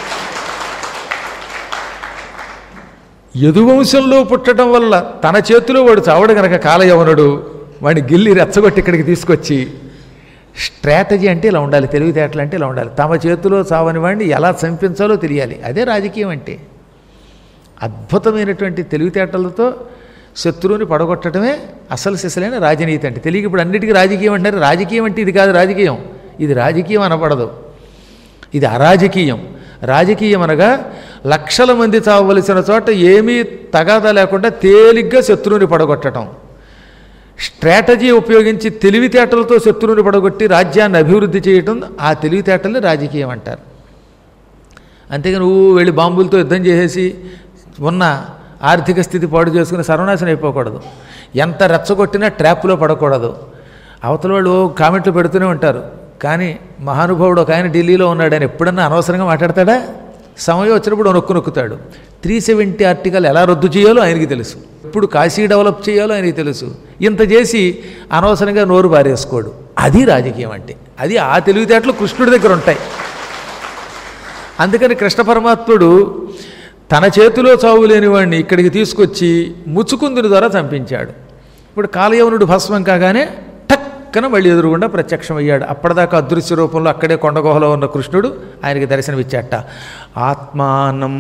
యదువంశంలో పుట్టడం వల్ల తన చేతిలో వాడు చావడు గనక కాలయవనుడు వాడిని గిల్లి రెచ్చగొట్టి ఇక్కడికి తీసుకొచ్చి, స్ట్రాటజీ అంటే ఇలా ఉండాలి, తెలివితేటలు అంటే ఇలా ఉండాలి, తమ చేతిలో చావని వాడిని ఎలా చంపించాలో తెలియాలి, అదే రాజకీయం అంటే. అద్భుతమైనటువంటి తెలివితేటలతో శత్రువుని పడగొట్టడమే అసలు సిసలైన రాజనీతి అంటే. తెలియక ఇప్పుడు అన్నిటికీ రాజకీయం అంటారు, రాజకీయం అంటే ఇది కాదు రాజకీయం, ఇది రాజకీయం అనపడదు, ఇది అరాజకీయం. రాజకీయం అనగా లక్షల మంది చావవలసిన చోట ఏమీ తగాదా లేకుండా తేలిగ్గా శత్రువుని పడగొట్టడం. స్ట్రాటజీ ఉపయోగించి తెలివితేటలతో శత్రువుని పడగొట్టి రాజ్యాన్ని అభివృద్ధి చేయటం, ఆ తెలివితేటల్ని రాజకీయం అంటారు. అంతేగా నువ్వు వెళ్ళి బాంబులతో యుద్ధం చేసేసి ఉన్న ఆర్థిక స్థితి పాడు చేసుకుని సర్వనాశనం అయిపోకూడదు. ఎంత రెచ్చగొట్టినా ట్రాప్లో పడకూడదు. అవతల వాళ్ళు కామెంట్లు పెడుతూనే ఉంటారు, కానీ మహానుభావుడు ఒక ఆయన ఢిల్లీలో ఉన్నాడు, ఆయన ఎప్పుడన్నా అనవసరంగా మాట్లాడతాడా? సమయం వచ్చినప్పుడు నొక్కు నొక్కుతాడు. త్రీ సెవెంటీ ఆర్టికల్ ఎలా రద్దు చేయాలో ఆయనకి తెలుసు, ఇప్పుడు కాశీ డెవలప్ చేయాలో ఆయనకి తెలుసు. ఇంత చేసి అనవసరంగా నోరు బారేసుకోడు. అది రాజకీయం అంటే. అది ఆ తెలివితేటలు కృష్ణుడి దగ్గర ఉంటాయి. అందుకని కృష్ణ పరమాత్ముడు తన చేతిలో చావు లేని వాడిని ఇక్కడికి తీసుకొచ్చి ముచ్చుకుందుని ద్వారా చంపించాడు. ఇప్పుడు కాలయవనుడు భస్మం కాగానే టక్కన మళ్ళీ ఎదురుగుండా ప్రత్యక్షమయ్యాడు. అప్పటిదాకా అదృశ్య రూపంలో అక్కడే కొండగుహలో ఉన్న కృష్ణుడు ఆయనకి దర్శనమిచ్చాట. ఆత్మానం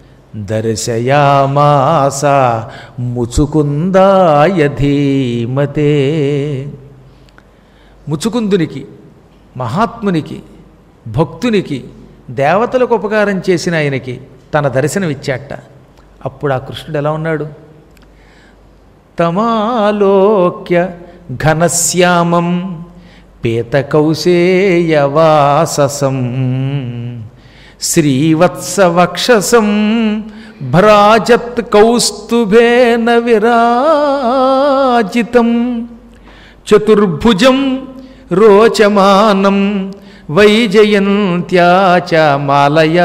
దర్శయామాస ముచుకుందాయ ధీమతే. ముచుకుందునికి, మహాత్మునికి, భక్తునికి, దేవతలకు ఉపకారం చేసిన ఆయనకి తన దర్శనం ఇచ్చాట. అప్పుడు ఆ కృష్ణుడు ఎలా ఉన్నాడు? తమాలోక్య ఘనశ్యామం పీతకౌశేయవాససం శ్రీవత్సవక్షసం భ్రాజత్ కౌస్తుభేన విరాజితం చతుర్భుజం రోచమానం వైజయంత్యా చ మాలయా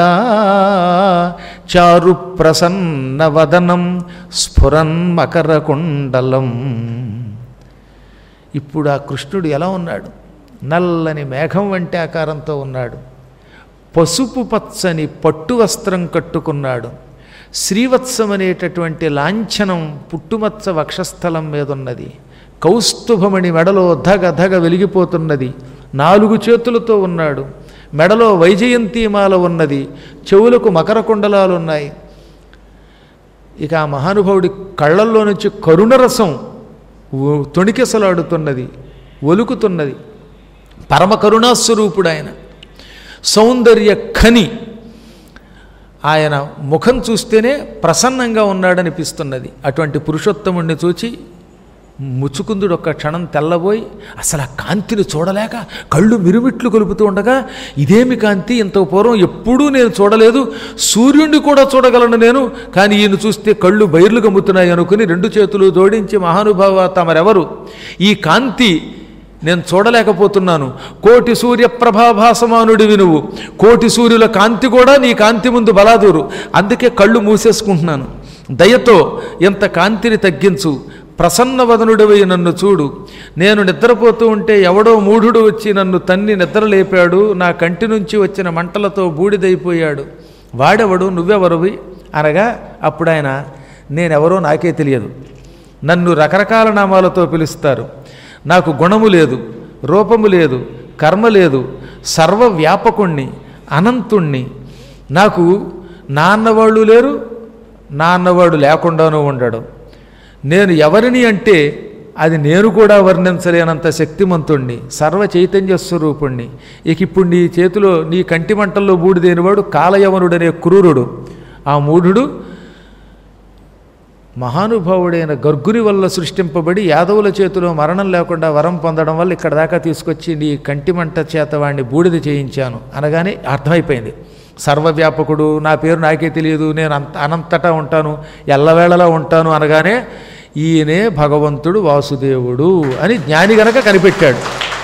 చారు ప్రసన్నవదనం స్ఫురన్ మకరకుండలం. ఇప్పుడు ఆ కృష్ణుడు ఎలా ఉన్నాడు? నల్లని మేఘం వంటి ఆకారంతో ఉన్నాడు. పసుపు పచ్చని పట్టు వస్త్రం కట్టుకున్నాడు. శ్రీవత్సం అనేటటువంటి లాంఛనం పుట్టుమచ్చ వక్షస్థలం మీద ఉన్నది. కౌస్తుభమణి మెడలో ధగ ధగ వెలిగిపోతున్నది. నాలుగు చేతులతో ఉన్నాడు. మెడలో వైజయంతిమాల ఉన్నది. చెవులకు మకర కుండలాలు ఉన్నాయి. ఇక ఆ మహానుభావుడి కళ్ళల్లో నుంచి కరుణరసం తొణికెసలాడుతున్నది, ఒలుకుతున్నది. పరమ కరుణాస్వరూపుడు ఆయన. సౌందర్య ఖని. ఆయన ముఖం చూస్తేనే ప్రసన్నంగా ఉన్నాడనిపిస్తున్నది. అటువంటి పురుషోత్తముణ్ణి చూచి ముచ్చుకుందుడు ఒక్క క్షణం తెల్లబోయి అసలు ఆ కాంతిని చూడలేక కళ్ళు మిరుమిట్లు కొలుపుతూ ఉండగా, ఇదేమి కాంతి, ఇంత పూర్వం ఎప్పుడూ నేను చూడలేదు, సూర్యుడిని కూడా చూడగలను నేను, కానీ ఈయన చూస్తే కళ్ళు బైర్లు గమ్ముతున్నాయి అనుకుని రెండు చేతులు జోడించి, మహానుభావ తమరెవరు, ఈ కాంతి నేను చూడలేకపోతున్నాను, కోటి సూర్య ప్రభాభాసమానుడివి నువ్వు, కోటి సూర్యుల కాంతి కూడా నీ కాంతి ముందు బలాదూరు, అందుకే కళ్ళు మూసేసుకుంటున్నాను, దయతో ఎంత కాంతిని తగ్గించు, ప్రసన్నవదనుడివై నన్ను చూడు, నేను నిద్రపోతూ ఉంటే ఎవడో మూఢుడు వచ్చి నన్ను తన్ని నిద్రలేపాడు, నా కంటి నుంచి వచ్చిన మంటలతో బూడిదైపోయాడు, వాడెవడు, నువ్వెవరువి అనగా అప్పుడు ఆయన నేనెవరో నాకే తెలియదు, నన్ను రకరకాల నామాలతో పిలుస్తారు, నాకు గుణము లేదు, రూపము లేదు, కర్మ లేదు, సర్వవ్యాపకుణ్ణి, అనంతుణ్ణి, నాకు నాన్నవాళ్ళు లేరు, నాన్నవాడు లేకుండానూ ఉండడు, నేను ఎవరిని అంటే అది నేను కూడా వర్ణించలేనంత శక్తిమంతుణ్ణి, సర్వ చైతన్య స్వరూపుణ్ణి. ఇక ఇప్పుడు నీ చేతిలో నీ కంటి మంటల్లో బూడిదేనివాడు కాలయవనుడనే క్రూరుడు, ఆ మూఢుడు మహానుభావుడైన గర్గుని వల్ల సృష్టింపబడి యాదవుల చేతిలో మరణం లేకుండా వరం పొందడం వల్ల ఇక్కడ దాకా తీసుకొచ్చి నీ కంటి మంట చేత వాడిని బూడిద చేయించాను అనగానే అర్థమైపోయింది. సర్వవ్యాపకుడు, నా పేరు నాకే తెలియదు, నేను అంత అనంతటా ఉంటాను, ఎల్లవేళలా ఉంటాను అనగానే ఈయనే భగవంతుడు వాసుదేవుడు అని జ్ఞాని గనక కనిపెట్టాడు.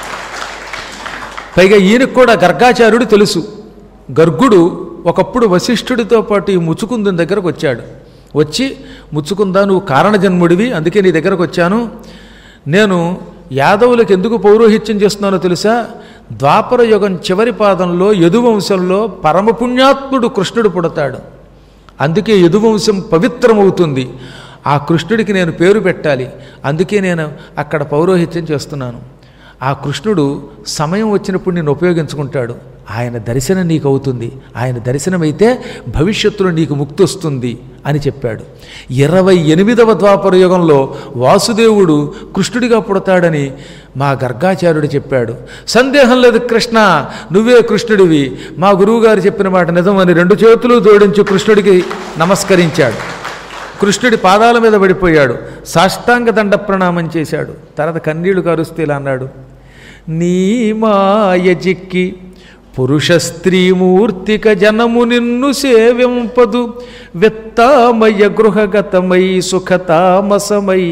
పైగా ఈయనకు కూడా గర్గాచార్యుడు తెలుసు. గర్గుడు ఒకప్పుడు వశిష్ఠుడితో పాటు ఈ ముచుకుందుని దగ్గరకు వచ్చాడు. వచ్చి, ముచ్చుకుందా నువ్వు కారణజన్ముడివి, అందుకే నీ దగ్గరకు వచ్చాను, నేను యాదవులకు ఎందుకు పౌరోహిత్యం చేస్తున్నానో తెలుసా, ద్వాపర యుగం చివరి పాదంలో యదువంశంలో పరమపుణ్యాత్ముడు కృష్ణుడు పుడతాడు, అందుకే యదువంశం పవిత్రమవుతుంది, ఆ కృష్ణుడికి నేను పేరు పెట్టాలి, అందుకే నేను అక్కడ పౌరోహిత్యం చేస్తున్నాను, ఆ కృష్ణుడు సమయం వచ్చినప్పుడు నేను ఉపయోగించుకుంటాడు, ఆయన దర్శనం నీకు అవుతుంది, ఆయన దర్శనమైతే భవిష్యత్తులో నీకు ముక్తి వస్తుంది అని చెప్పాడు. ఇరవై ఎనిమిదవ ద్వాపర యుగంలో వాసుదేవుడు కృష్ణుడిగా పుడతాడని మా గర్గాచార్యుడు చెప్పాడు. సందేహం లేదు కృష్ణ, నువ్వే కృష్ణుడివి, మా గురువుగారు చెప్పిన మాట నిజమని రెండు చేతులు జోడించి కృష్ణుడికి నమస్కరించాడు. కృష్ణుడి పాదాల మీద పడిపోయాడు, సాష్టాంగ దండ ప్రణామం చేశాడు. తర్వాత కన్నీళ్లు కారుస్తూ ఇలా అన్నాడు, నీ మాయ చిక్కి పురుష స్త్రీమూర్తిక జనము నిన్ను సేవింపదు, వెత్తామయ గృహగతమై సుఖతామసమై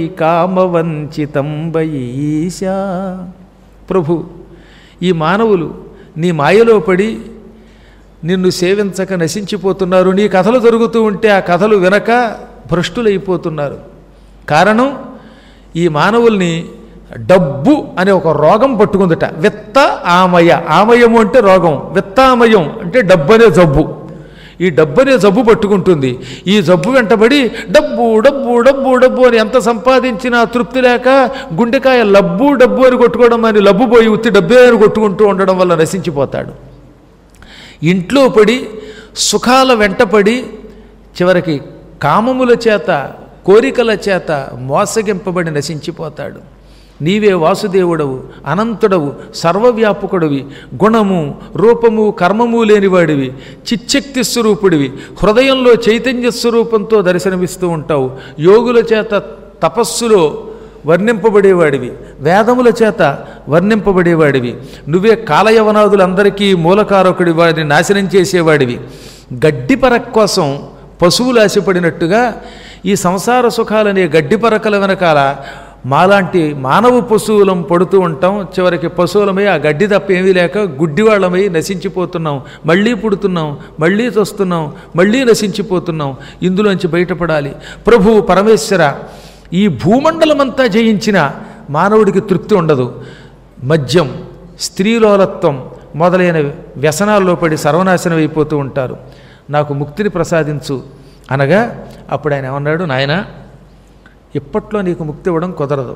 కామవంచితంబయీశా. ప్రభు, ఈ మానవులు నీ మాయలో పడి నిన్ను సేవించక నశించిపోతున్నారు, నీ కథలు జరుగుతూ ఉంటే ఆ కథలు వినక భ్రష్టులైపోతున్నారు. కారణం ఈ మానవుల్ని డబ్బు అనే ఒక రోగం పట్టుకుందట. విత్త ఆమయ, ఆమయము అంటే రోగం, విత్తామయం అంటే డబ్బు అనే జబ్బు. ఈ డబ్బు అనే జబ్బు పట్టుకుంటుంది. ఈ జబ్బు వెంటబడి డబ్బు డబ్బు డబ్బు డబ్బు అని ఎంత సంపాదించినా తృప్తి లేక గుండెకాయ లబ్బు డబ్బు అని కొట్టుకోవడం అని లబ్బు పోయి ఉత్తి డబ్బే అని కొట్టుకుంటూ ఉండడం వల్ల నశించిపోతాడు. ఇంట్లో పడి సుఖాల వెంటపడి చివరికి కామముల చేత కోరికల చేత మోసగింపబడి నశించిపోతాడు. నీవే వాసుదేవుడవు, అనంతుడవు, సర్వవ్యాపకుడివి, గుణము రూపము కర్మము లేనివాడివి, చిచ్చక్తి స్వరూపుడివి, హృదయంలో చైతన్య స్వరూపంతో దర్శనమిస్తూ ఉంటావు, యోగుల చేత తపస్సులో వర్ణింపబడేవాడివి, వేదముల చేత వర్ణింపబడేవాడివి, నువ్వే కాలయవనాదులందరికీ మూలకారకుడి వాడిని నాశనం చేసేవాడివి. గడ్డిపరక కోసం పశువులు ఆశపడినట్టుగా ఈ సంసార సుఖాలనే గడ్డిపరకల వెనకాల మాలాంటి మానవ పశువులం పడుతూ ఉంటాం, చివరికి పశువులమై ఆ గడ్డి తప్ప ఏమీ లేక గుడ్డివాళ్ళమై నశించిపోతున్నాం, మళ్ళీ పుడుతున్నాం, మళ్ళీ చస్తున్నాం, మళ్ళీ నశించిపోతున్నాం. ఇందులోంచి బయటపడాలి. ప్రభువు పరమేశ్వర, ఈ భూమండలమంతా జయించిన మానవుడికి తృప్తి ఉండదు. మద్యం, స్త్రీలోలత్వం మొదలైన వ్యసనాల్లో పడి సర్వనాశనం అయిపోతూ ఉంటారు. నాకు ముక్తిని ప్రసాదించు అనగా అప్పుడు ఆయన ఏమన్నాడు, నాయనా ఇప్పట్లో నీకు ముక్తి ఇవ్వడం కుదరదు,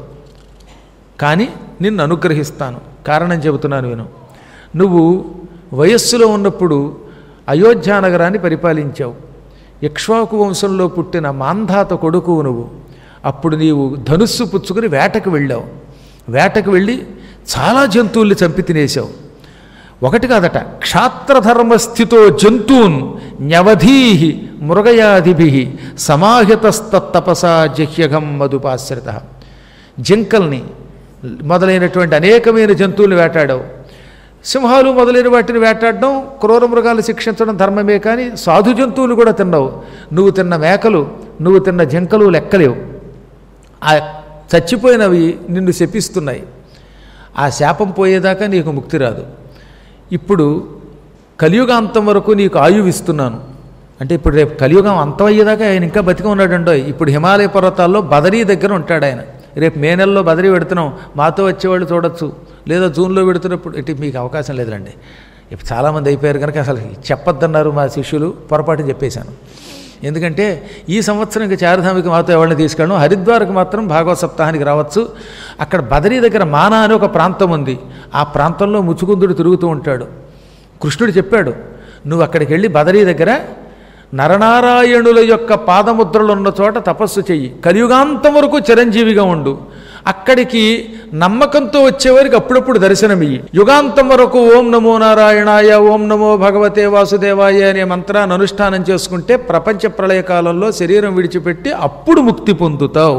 కానీ నిన్ను అనుగ్రహిస్తాను. కారణం చెబుతున్నాను విను. నువ్వు వయస్సులో ఉన్నప్పుడు అయోధ్య నగరాన్ని పరిపాలించావు. ఇక్ష్వాకు వంశంలో పుట్టిన మాంధాత కొడుకువు నువ్వు. అప్పుడు నీవు ధనుస్సు పుచ్చుకుని వేటకు వెళ్ళావు. వేటకు వెళ్ళి చాలా జంతువుల్ని చంపి తినేశావు. ఒకటి కాదట, క్షాత్రధర్మస్థితో జంతూన్ న్యవధీహి మృగయాదిభి సమాహితస్తపసా జహ్యఘం మధుపాశ్రిత. జింకల్ని మొదలైనటువంటి అనేకమైన జంతువులు వేటాడావు. సింహాలు మొదలైన వాటిని వేటాడడం, క్రూర మృగాలు శిక్షించడం ధర్మమే, కానీ సాధు జంతువులు కూడా తిన్నావు. నువ్వు తిన్న మేకలు, నువ్వు తిన్న జింకలు లెక్కలేవు. ఆ చచ్చిపోయినవి నిన్ను శపిస్తున్నాయి. ఆ శాపం పోయేదాకా నీకు ముక్తి రాదు. ఇప్పుడు కలియుగాంతం వరకు నీకు ఆయువు ఇస్తున్నాను. అంటే ఇప్పుడు రేపు కలియుగం అంతం అయ్యేదాకా ఆయన ఇంకా బతికి ఉన్నాడండో. ఇప్పుడు హిమాలయ పర్వతాల్లో బదరీ దగ్గర ఉంటాడు ఆయన. రేపు మే నెలలో బదరీ పెడుతున్నాం, మాతో వచ్చేవాళ్ళు చూడొచ్చు, లేదా జూన్లో పెడుతున్నప్పుడు ఇటు మీకు అవకాశం లేదండి. ఇప్పుడు చాలామంది అయిపోయారు కనుక అసలు చెప్పొద్దన్నారు మా శిష్యులు, పొరపాటు చెప్పేశాను. ఎందుకంటే ఈ సంవత్సరం ఇంకా చారుధామికి మాతో ఎవరిని తీసుకెళ్ళడం, హరిద్వార్కి మాత్రం భాగవత సప్తాహానికి రావచ్చు. అక్కడ బదరీ దగ్గర మానా అని ఒక ప్రాంతం ఉంది. ఆ ప్రాంతంలో ముచుకుందుడు తిరుగుతూ ఉంటాడు. కృష్ణుడు చెప్పాడు, నువ్వు అక్కడికి వెళ్ళి బదరీ దగ్గర నరనారాయణుల యొక్క పాదముద్రలు ఉన్న చోట తపస్సు చెయ్యి, కలియుగాంతం వరకు చిరంజీవిగా ఉండు. అక్కడికి నమ్మకంతో వచ్చేవారికి అప్పుడప్పుడు దర్శనమియ్యి. యుగాంతం వరకు ఓం నమో నారాయణాయ, ఓం నమో భగవతే వాసుదేవాయ అనే మంత్రాన్ని అనుష్ఠానం చేసుకుంటే ప్రపంచ ప్రళయకాలంలో శరీరం విడిచిపెట్టి అప్పుడు ముక్తి పొందుతావు.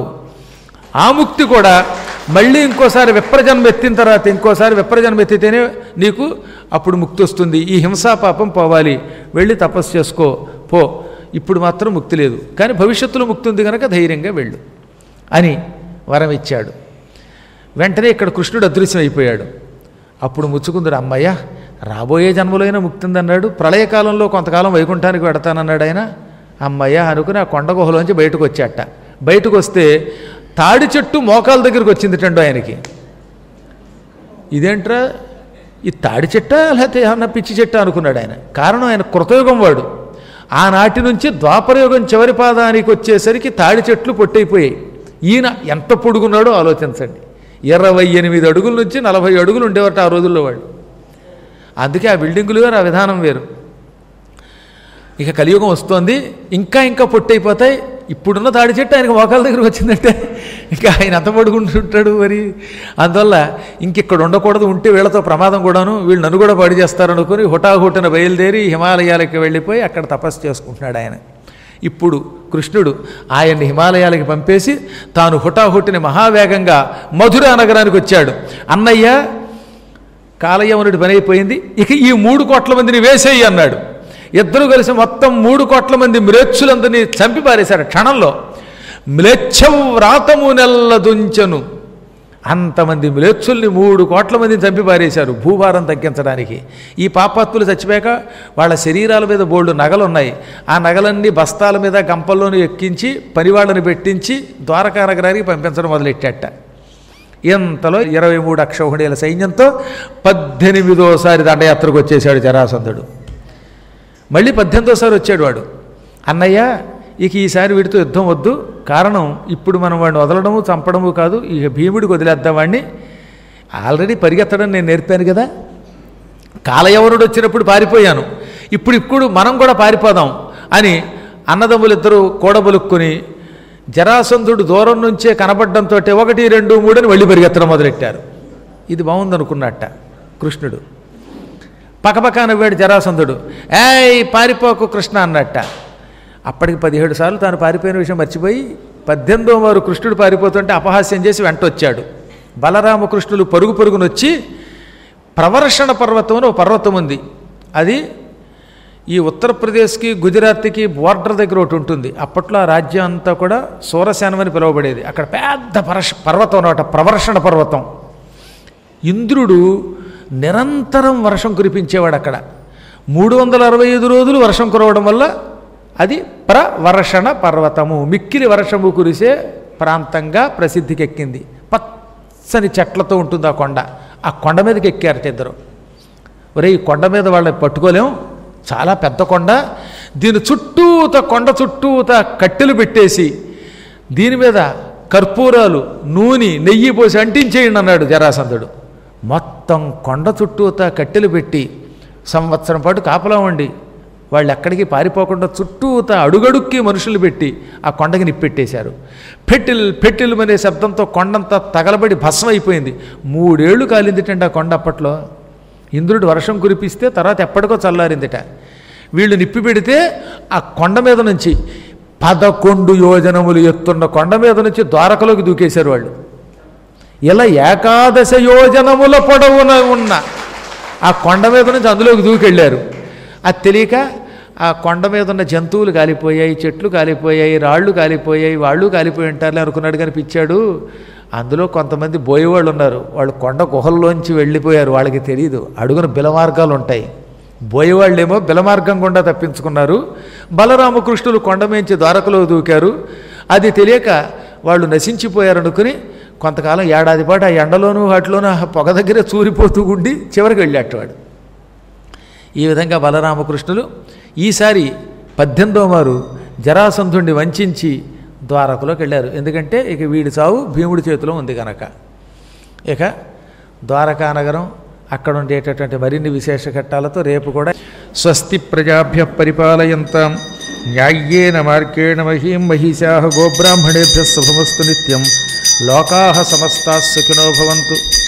ఆ ముక్తి కూడా మళ్ళీ ఇంకోసారి విప్రజన్మ ఎత్తిన తర్వాత ఇంకోసారి విప్రజన్మ ఎత్తితేనే నీకు అప్పుడు ముక్తి వస్తుంది. ఈ హింసాపాపం పోవాలి, వెళ్ళి తపస్సు చేసుకో పో. ఇప్పుడు మాత్రం ముక్తి లేదు, కానీ భవిష్యత్తులో ముక్తి ఉంది కనుక ధైర్యంగా వెళ్ళు అని వరం ఇచ్చాడు. వెంటనే ఇక్కడ కృష్ణుడు అదృశ్యం అయిపోయాడు. అప్పుడు ముచ్చుకుందుడు, అమ్మయ్య రాబోయే జన్మలో అయినా ముక్తి ఉందన్నాడు. ప్రళయకాలంలో కొంతకాలం వైకుంఠానికి పెడతానన్నాడు ఆయన. అమ్మయ్య అనుకుని ఆ కొండ గుహలోంచి బయటకు వచ్చాట. బయటకు వస్తే తాడి చెట్టు మోకాల దగ్గరికి వచ్చిందిటండు ఆయనకి. ఇదేంట్రా, ఈ తాడి చెట్ట లేకపోతే ఏమన్నా పిచ్చి చెట్ట అనుకున్నాడు ఆయన. కారణం ఆయన కృతయుగం వాడు. ఆనాటి నుంచి ద్వాపరయుగం చివరి పాదానికి వచ్చేసరికి తాడి చెట్లు పొట్టయిపోయాయి. ఈయన ఎంత పొడుగున్నాడో ఆలోచించండి. ఇరవై ఎనిమిది అడుగుల నుంచి నలభై అడుగులు ఉండేవారట ఆ రోజుల్లో వాళ్ళు. అందుకే ఆ బిల్డింగులు వేరు, ఆ విధానం వేరు. ఇక కలియుగం వస్తోంది, ఇంకా ఇంకా పొట్టయిపోతాయి. ఇప్పుడున్న తాడి చెట్టు ఆయనకు మోకాల దగ్గరకు వచ్చిందంటే ఇంకా ఆయన అంత పడుకుంటుంటాడు మరి. అందువల్ల ఇంకిక్కడ ఉండకూడదు, ఉంటే వీళ్ళతో ప్రమాదం కూడాను, వీళ్ళు నన్ను కూడా పాడు చేస్తారనుకుని హుటాహుటిన బయలుదేరి హిమాలయాలకు వెళ్ళిపోయి అక్కడ తపస్సు చేసుకుంటున్నాడు ఆయన. ఇప్పుడు కృష్ణుడు ఆయన్ని హిమాలయాలకి పంపేసి తాను హుటాహుటిని మహావేగంగా మధురా నగరానికి వచ్చాడు. అన్నయ్య కాలయవనుడి పని అయిపోయింది, ఇక ఈ మూడు కోట్ల మందిని వేసేయి అన్నాడు. ఇద్దరు కలిసి మొత్తం మూడు కోట్ల మంది మ్లేచ్చులందరినీ చంపి పారేశారు క్షణంలో. మ్లేచ్ఛం వ్రాతము నెల్లదుంచను, అంతమంది మ్లేచ్చుల్ని మూడు కోట్ల మందిని చంపి పారేశారు భూభారం తగ్గించడానికి. ఈ పాపాత్ములు చచ్చిపోయాక వాళ్ళ శరీరాల మీద బోల్డు నగలు ఉన్నాయి. ఆ నగలన్నీ బస్తాల మీద గంపల్లోనూ ఎక్కించి పనివాళ్ళని పెట్టించి ద్వారకా నగరానికి పంపించడం మొదలెట్టాట. ఇంతలో ఇరవై మూడు అక్షౌహిణీల సైన్యంతో పద్దెనిమిదోసారి దండయాత్రకు వచ్చేసాడు జరాసంధుడు. మళ్ళీ పద్దెనిమిదోసారి వచ్చాడు వాడు. అన్నయ్య ఇక ఈసారి వీడితో యుద్ధం వద్దు, కారణం ఇప్పుడు మనం వాడిని వదలడము చంపడము కాదు, ఇక భీముడికి వదిలేద్దాం వాడిని. ఆల్రెడీ పరిగెత్తడం నేను నేర్పాను కదా, కాలయవనుడు వచ్చినప్పుడు పారిపోయాను, ఇప్పుడు ఇప్పుడు మనం కూడా పారిపోదాం అని అన్నదమ్ములిద్దరూ కూడబలుక్కుని జరాసంధుడు దూరం నుంచే కనబడ్డంతో ఒకటి రెండు మూడు అని వెళ్ళి పరిగెత్తడం మొదలెట్టారు. ఇది బాగుందనుకున్నట్ట కృష్ణుడు. పక్కపక్క నవ్వాడు జరాసంధుడు. ఏయ్ పారిపోకు కృష్ణ అన్నట్ట. అప్పటికి పదిహేడు సార్లు తాను పారిపోయిన విషయం మర్చిపోయి పద్దెనిమిదో వారు కృష్ణుడు పారిపోతుంటే అపహాస్యం చేసి వెంట వచ్చాడు. బలరామకృష్ణులు పరుగు పరుగునొచ్చి ప్రవర్షణ పర్వతం అని ఒక పర్వతం ఉంది, అది ఈ ఉత్తరప్రదేశ్కి గుజరాత్కి బోర్డర్ దగ్గర ఒకటి ఉంటుంది. అప్పట్లో ఆ రాజ్యం అంతా కూడా సూరసేనం అని పిలువబడేది. అక్కడ పెద్ద పరష పర్వతం అన్నమాట, ప్రవర్షణ పర్వతం. ఇంద్రుడు నిరంతరం వర్షం కురిపించేవాడు అక్కడ. మూడు వందల అరవై ఐదు రోజులు వర్షం కురవడం వల్ల అది ప్రవర్షణ పర్వతము, మిక్కిలి వర్షము కురిసే ప్రాంతంగా ప్రసిద్ధికి ఎక్కింది. పచ్చని చెట్లతో ఉంటుంది ఆ కొండ. ఆ కొండ మీదకి ఎక్కారట ఇద్దరు. ఒరే, ఈ కొండ మీద వాళ్ళని పట్టుకోలేం, చాలా పెద్ద కొండ, దీని చుట్టూత కొండ చుట్టూత కట్టెలు పెట్టేసి దీని మీద కర్పూరాలు, నూనె, నెయ్యి పోసి అంటించేయండి అన్నాడు జరాసంధుడు. మొత్తం కొండ చుట్టూత కట్టెలు పెట్టి సంవత్సరం పాటు కాపలా ఉండి వాళ్ళు ఎక్కడికి పారిపోకుండా చుట్టూత అడుగడుక్కి మనుషులు పెట్టి ఆ కొండకి నిప్పెట్టేశారు. పెట్టిల్ పెట్టిల్ అనే శబ్దంతో కొండంతా తగలబడి భస్మం అయిపోయింది. మూడేళ్లు కాలిందిటండి ఆ కొండ. అప్పట్లో ఇంద్రుడు వర్షం కురిపిస్తే తర్వాత ఎప్పటికో చల్లారిందిట. వీళ్ళు నిప్పి పెడితే ఆ కొండ మీద నుంచి పదకొండు యోజనములు ఎత్తున్న కొండ మీద నుంచి ద్వారకలోకి దూకేశారు వాళ్ళు. ఇలా ఏకాదశ యోజనముల పొడవున ఉన్న ఆ కొండ మీద నుంచి అందులోకి దూకెళ్ళారు. అది తెలియక ఆ కొండ మీద ఉన్న జంతువులు కాలిపోయాయి, చెట్లు కాలిపోయాయి, రాళ్ళు కాలిపోయాయి, వాళ్ళు కాలిపోయి ఉంటారులే అనుకున్నాడు. కనిపించాడు. అందులో కొంతమంది బోయేవాళ్ళు ఉన్నారు. వాళ్ళు కొండ గుహల్లోంచి వెళ్ళిపోయారు, వాళ్ళకి తెలియదు. అడుగున బిలమార్గాలు ఉంటాయి. బోయేవాళ్ళేమో బిలమార్గం గుండా తప్పించుకున్నారు. బలరామకృష్ణులు కొండ మేంచి ద్వారకలో దూకారు. అది తెలియక వాళ్ళు నశించిపోయారు అనుకుని కొంతకాలం ఏడాది పాటు ఆ ఎండలోనూ వాటిలోనూ ఆ పొగ దగ్గరే చూరిపోతూ ఉండి చివరికి వెళ్ళేటవాడు. ఈ విధంగా బలరామకృష్ణులు ఈసారి పద్దెనిమిదో మారు జరాసంధుణ్ణి వంచి ద్వారకలోకి వెళ్ళారు. ఎందుకంటే ఇక వీడి చావు భీముడి చేతిలో ఉంది కనుక. ఇక ద్వారకా నగరం, అక్కడ ఉండేటటువంటి మరిన్ని విశేష ఘట్టాలతో రేపు కూడా స్వస్తి ప్రజాభ్య పరిపాలయంతాం న్యాయ్యేన మార్గేణ మహీం మహిషాః గోబ్రాహ్మణేభ్యः శుభమస్తు నిత్యం. లోకాః సమస్తాః సుఖినో భవంతు.